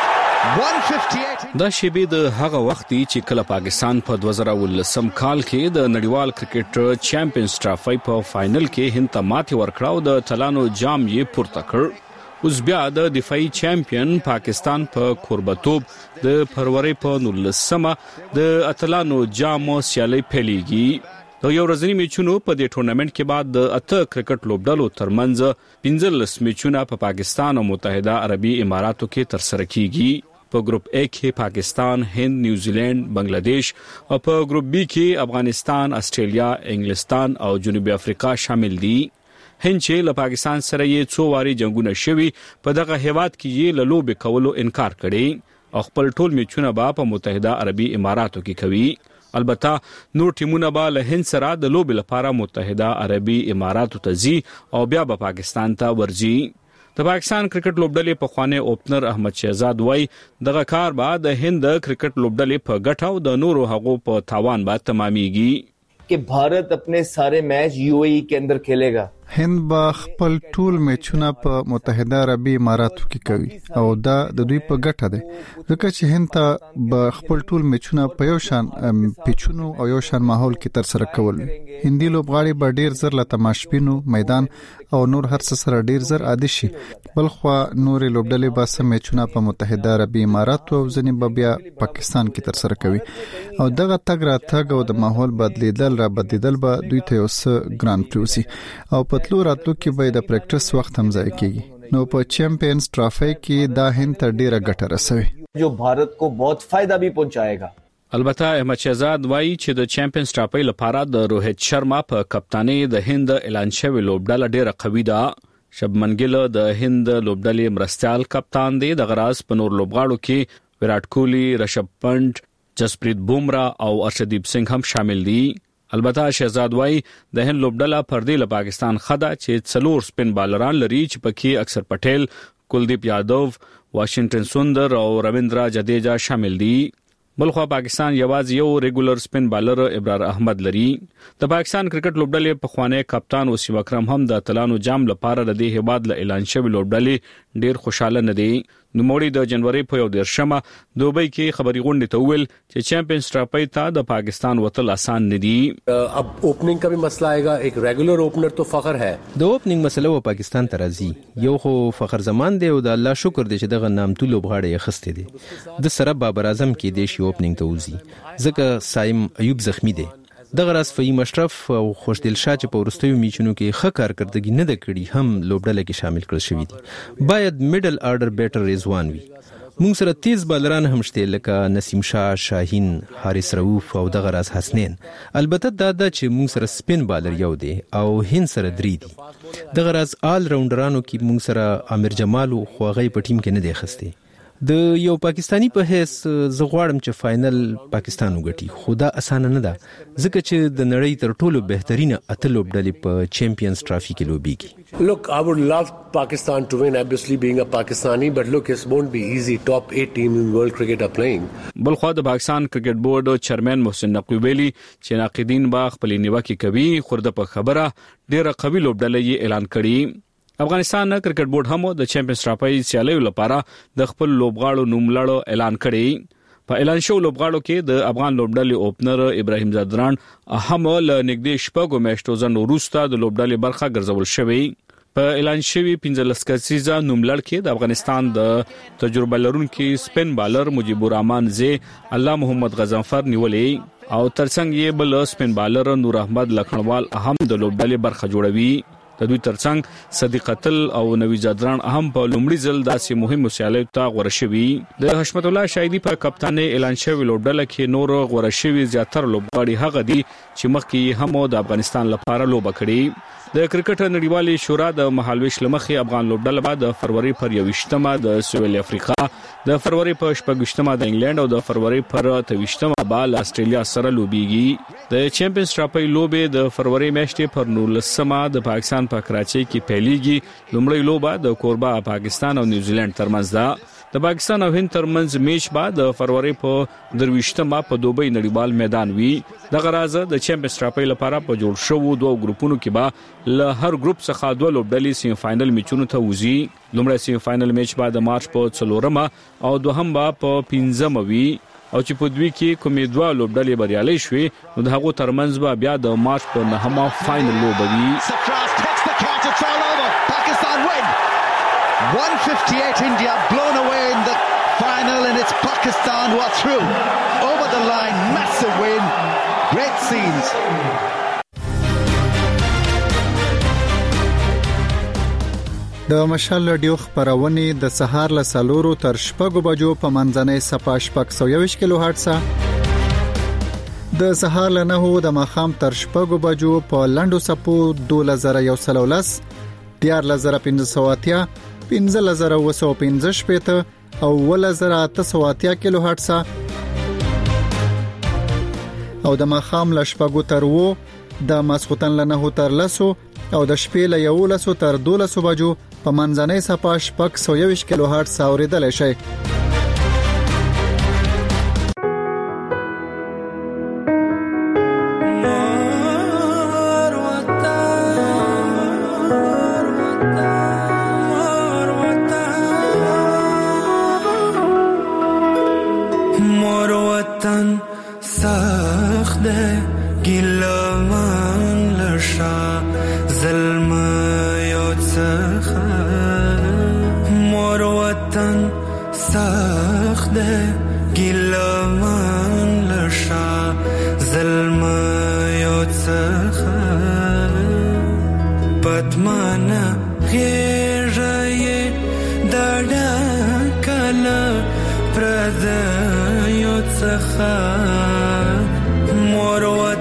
دا شیبې د هغه وخت چې کله پاکستان په دوه زره ولسم کال کې د نړیوال کرکټ چیمپیونز ټرافي په فائنل کې هند ته ماتې ورکړه او د اتلانو جام یې پورته کړ اوس بیا د دفاعي چیمپیون پاکستان په کوربتوب د فروری په نولسمه د اتلانو جام سیالي پیلېږي د یو ورځني میچونو په دې ټورنمنت کې بعد د اته کرکټ لوبډلو ترمنځ پنځلس میچونه په پاکستان او متحده عربي اماراتو کې ترسره کیږي په ګروپ A کې پاکستان، هند، نیوزیلند، بنگلاديش او په ګروپ B کې افغانستان، استرالیا، انګلستان او جنوبي افریقا شامل دي هند چې له پاکستان سره یې څو واري جنگونه شوي په دغه هیواد کې یې له لوبې کولو انکار کړي او خپل ټول میچونه به په متحده عربي اماراتو کې کوي. البته نور ټیمونه به له هند سره د لوبې لپاره متحده عربي اماراتو ته ځي او بیا به پاکستان ته ورځي. د پاکستان کرکټ لوبډلې په خوانه اوپنر احمد شهزاد وای دغه کار بعد د هند کرکټ لوبډلې په ګټه او د نورو هغو په تاوان بعد تمامېږي कि भारत अपने सारे मैच यूएई के अंदर खेलेगा. هند با خپل ټول میچونه په متحده عربي اماراتو کې کوي او دا د دوی په ګټه ده ځکه چې هند ته به خپل ټول میچونه په یو شان پیچونو او یو شان ماحول کې تر سره کول. هندي لوبغاړي به ډیر زر له تماشبینو میدان او نور هر څه سره ډیر زر عادي شي. بلخو نور لوبډلې به سم میچونه په متحده عربي اماراتو او ځنې به بیا پاکستان کې تر سره کوي او دغه تګ را تګ او د ماحول بدلیدل را بدلیدل به دوی ته یو څه ګران پروسي او په تلو راتلو کې به د پریکټس وخت هم ځای کیږي. نو په چیمپئنز ټرافي کې دا هند ته ډیره ګټه رسوي جو भारत को बहुत फायदा भी पहुंचाएगा. البته احمد شهزاد وایي چې د چیمپئنز ټرافي لپاره د روهیت شرما په کپتانۍ د هند اعلان شوی لوبډله ډیره قوي ده. شبمن ګیل د هند لوبډلې مرستيال کپتان دی. د غراس په نور لوبغاړو کې ویرات کوهلی، رشب پنت، جسپریت بومرا او ارشدیپ سنگھ هم شامل دي. البته شهزاد وای د هند لوبډله پر دې له پاکستان خدا چې څلور سپین بالران لري چې پکې اکثر پټیل، کلدیپ یادو، واشنگټن سوندر او رویندرا جډیجا شامل دي. بلخو پاکستان یوازې یو ریګولر سپین بالر ابرار احمد لري. د پاکستان کرکټ لوبډلې په خوانه کپتان وسیم اکرم هم د تلانو جام لپاره د دې هواد له اعلان شوی لوبډلې ډیر خوشاله نه دي. نوموړي د جنوري په یو دیرشمه دوبۍ کې خبري غونډه ته ویل چې چیمپئنز ټرافي ته د پاکستان وتل آسان نه دي. अब ओपनिंग का भी मसला आएगा. एक रेगुलर ओपनर तो फखर है. د opening مسله و پاکستان ته راځي. یو خو فخر زمان دی او د الله شکر دی چې دغه نامتو لوبغاړي یې خسته دي. د سره بابر اعظم کې د شي اوپننګ ته وځي ځکه سایم ایوب زخمی دی. دغه راس فهیم اشرف او خوشدل شاه چې په ورستیو میچونو کې ښه کارکردګي نه د کړي هم لوبډله کې شامل کړل شوی دي. باید میډل آرډر بیټر رضوان وي. موږ سره تیز بالران هم شته لکه نسیم شاه، شاهین، حارث رؤوف او دغه راس حسنین. البته دا د چې موږ سره سپین بالر یو دی او هند سره درې دي. دغه راس آل راونډرانو کې موږ سره امیر جمال او خوغی په ټیم کې نه دی خسته. د یو پاکستانی په هیڅ زه غواړم چې فائنل پاکستان وګټي خو دا اسانه نه ده ځکه چې د نړۍ تر ټولو بهترینه اته لوبډلې په چیمپئنز ټرافي کې لوبېږي. Look, I would love Pakistan to win, obviously being a Pakistani, but look, it won't be easy. Top eight team in world cricket are playing. بلخو د پاکستان کرکټ بورډ چیرمن محسن نقوی ویلي چې ناقدین با خپل نیوکه کوي خورده په خبره ډیره قوي لوبډلې یې اعلان کړي. افغانستان کرکټ بورډ هم د چیمپئنز ټرافي سیالیو لپاره د خپل لوبغاړو نوملړ اعلان کړي. په اعلان شو لوبغاړو کې د افغان لوبډلې اوپنر ابراهیم زادران هم له نږدې شپږو میاشتو ځنو وروسته د لوبډلې برخه ګرځول شوی. په اعلان شوی پنځلس کسیزه نوملړ کې د افغانستان د تجربه لرونکي سپین بالر مجيب الرحمن زی، الله محمد غضنفر نیولې او ترڅنګ یې بل سپین بالر نور احمد لکھنوال هم د لوبډلې برخه جوړوي. د دوی ترڅنګ صدیق قتل او نوی زادران هم په لومړي ځل داسې مهم سیالیو ته غوړه شوي. د حشمت الله شایدی په کپتانۍ اعلان شوی لوبډله کې نور غوړه شوي زیاتره لوبغاړي هغه دي چې مخکې هم د افغانستان لپاره لوبه کړې. د کرکټ نړیوالې شورا د مهالويش لمخې افغان لوبډله بعد د فروری پر یوشتمه د سویل افریقا، د فروری په شپږشتمه د انګلند او د فروری پر اتوشتمه بال استرالیا سره لوبيږي. د چیمپئنز ټرافي لوبې د فروری میاشتې پر نولسمه د پاکستان په کراچۍ کې پیلېږي. لومړی لوبه د کوربه پاکستان او نیوزیلند ترمنځ ده. د پاکستان او هند ترمنځ میچ بعد د فروری په درويشتمه په دوبۍ نړیوال میدان وی. د غرازه د چیمپئنز ټرافي لپاره په جوړ شوو دوه ګروپونو کې به له هر ګروپ څخه دوه لوبډلې سیمه فائنل میچونو ته وځي. لومړی سیمه فائنل میچ بعد د مارچ په څلورمه او دوهم به په پنځمه وی او چې په دوی کې کومې دوه لوبډلې بریالي شوي نو د هغو ترمنځ به بیا د مارچ په نهمه فائنل لوبه وي. one fifty-eight India blown away in the final and it's Pakistan who are through. Over the line, massive win, great scenes. د مشال رادیو خبرونه د سهار له سالورو تر شپږو بجو په منځنۍ صفه شپږ سوه یوویشت کیلو هرتز، د سهار له نهو د ماښام تر شپږو بجو په لنډو صفو دوه زره یو سل ولس دیار لزر پنځه سوه اتیا پنځه لزر وسو پنځه شپېته او ولزر اته سوه اتیا کیلو هرتز او د ماخام لشپګو تر وو د ماسختن لنه تر لسو او د شپې له یو لسو تر دولسو بجو په منځنۍ صفه شپږ سوه یو کیلو هرتز اوریدل شي. Moro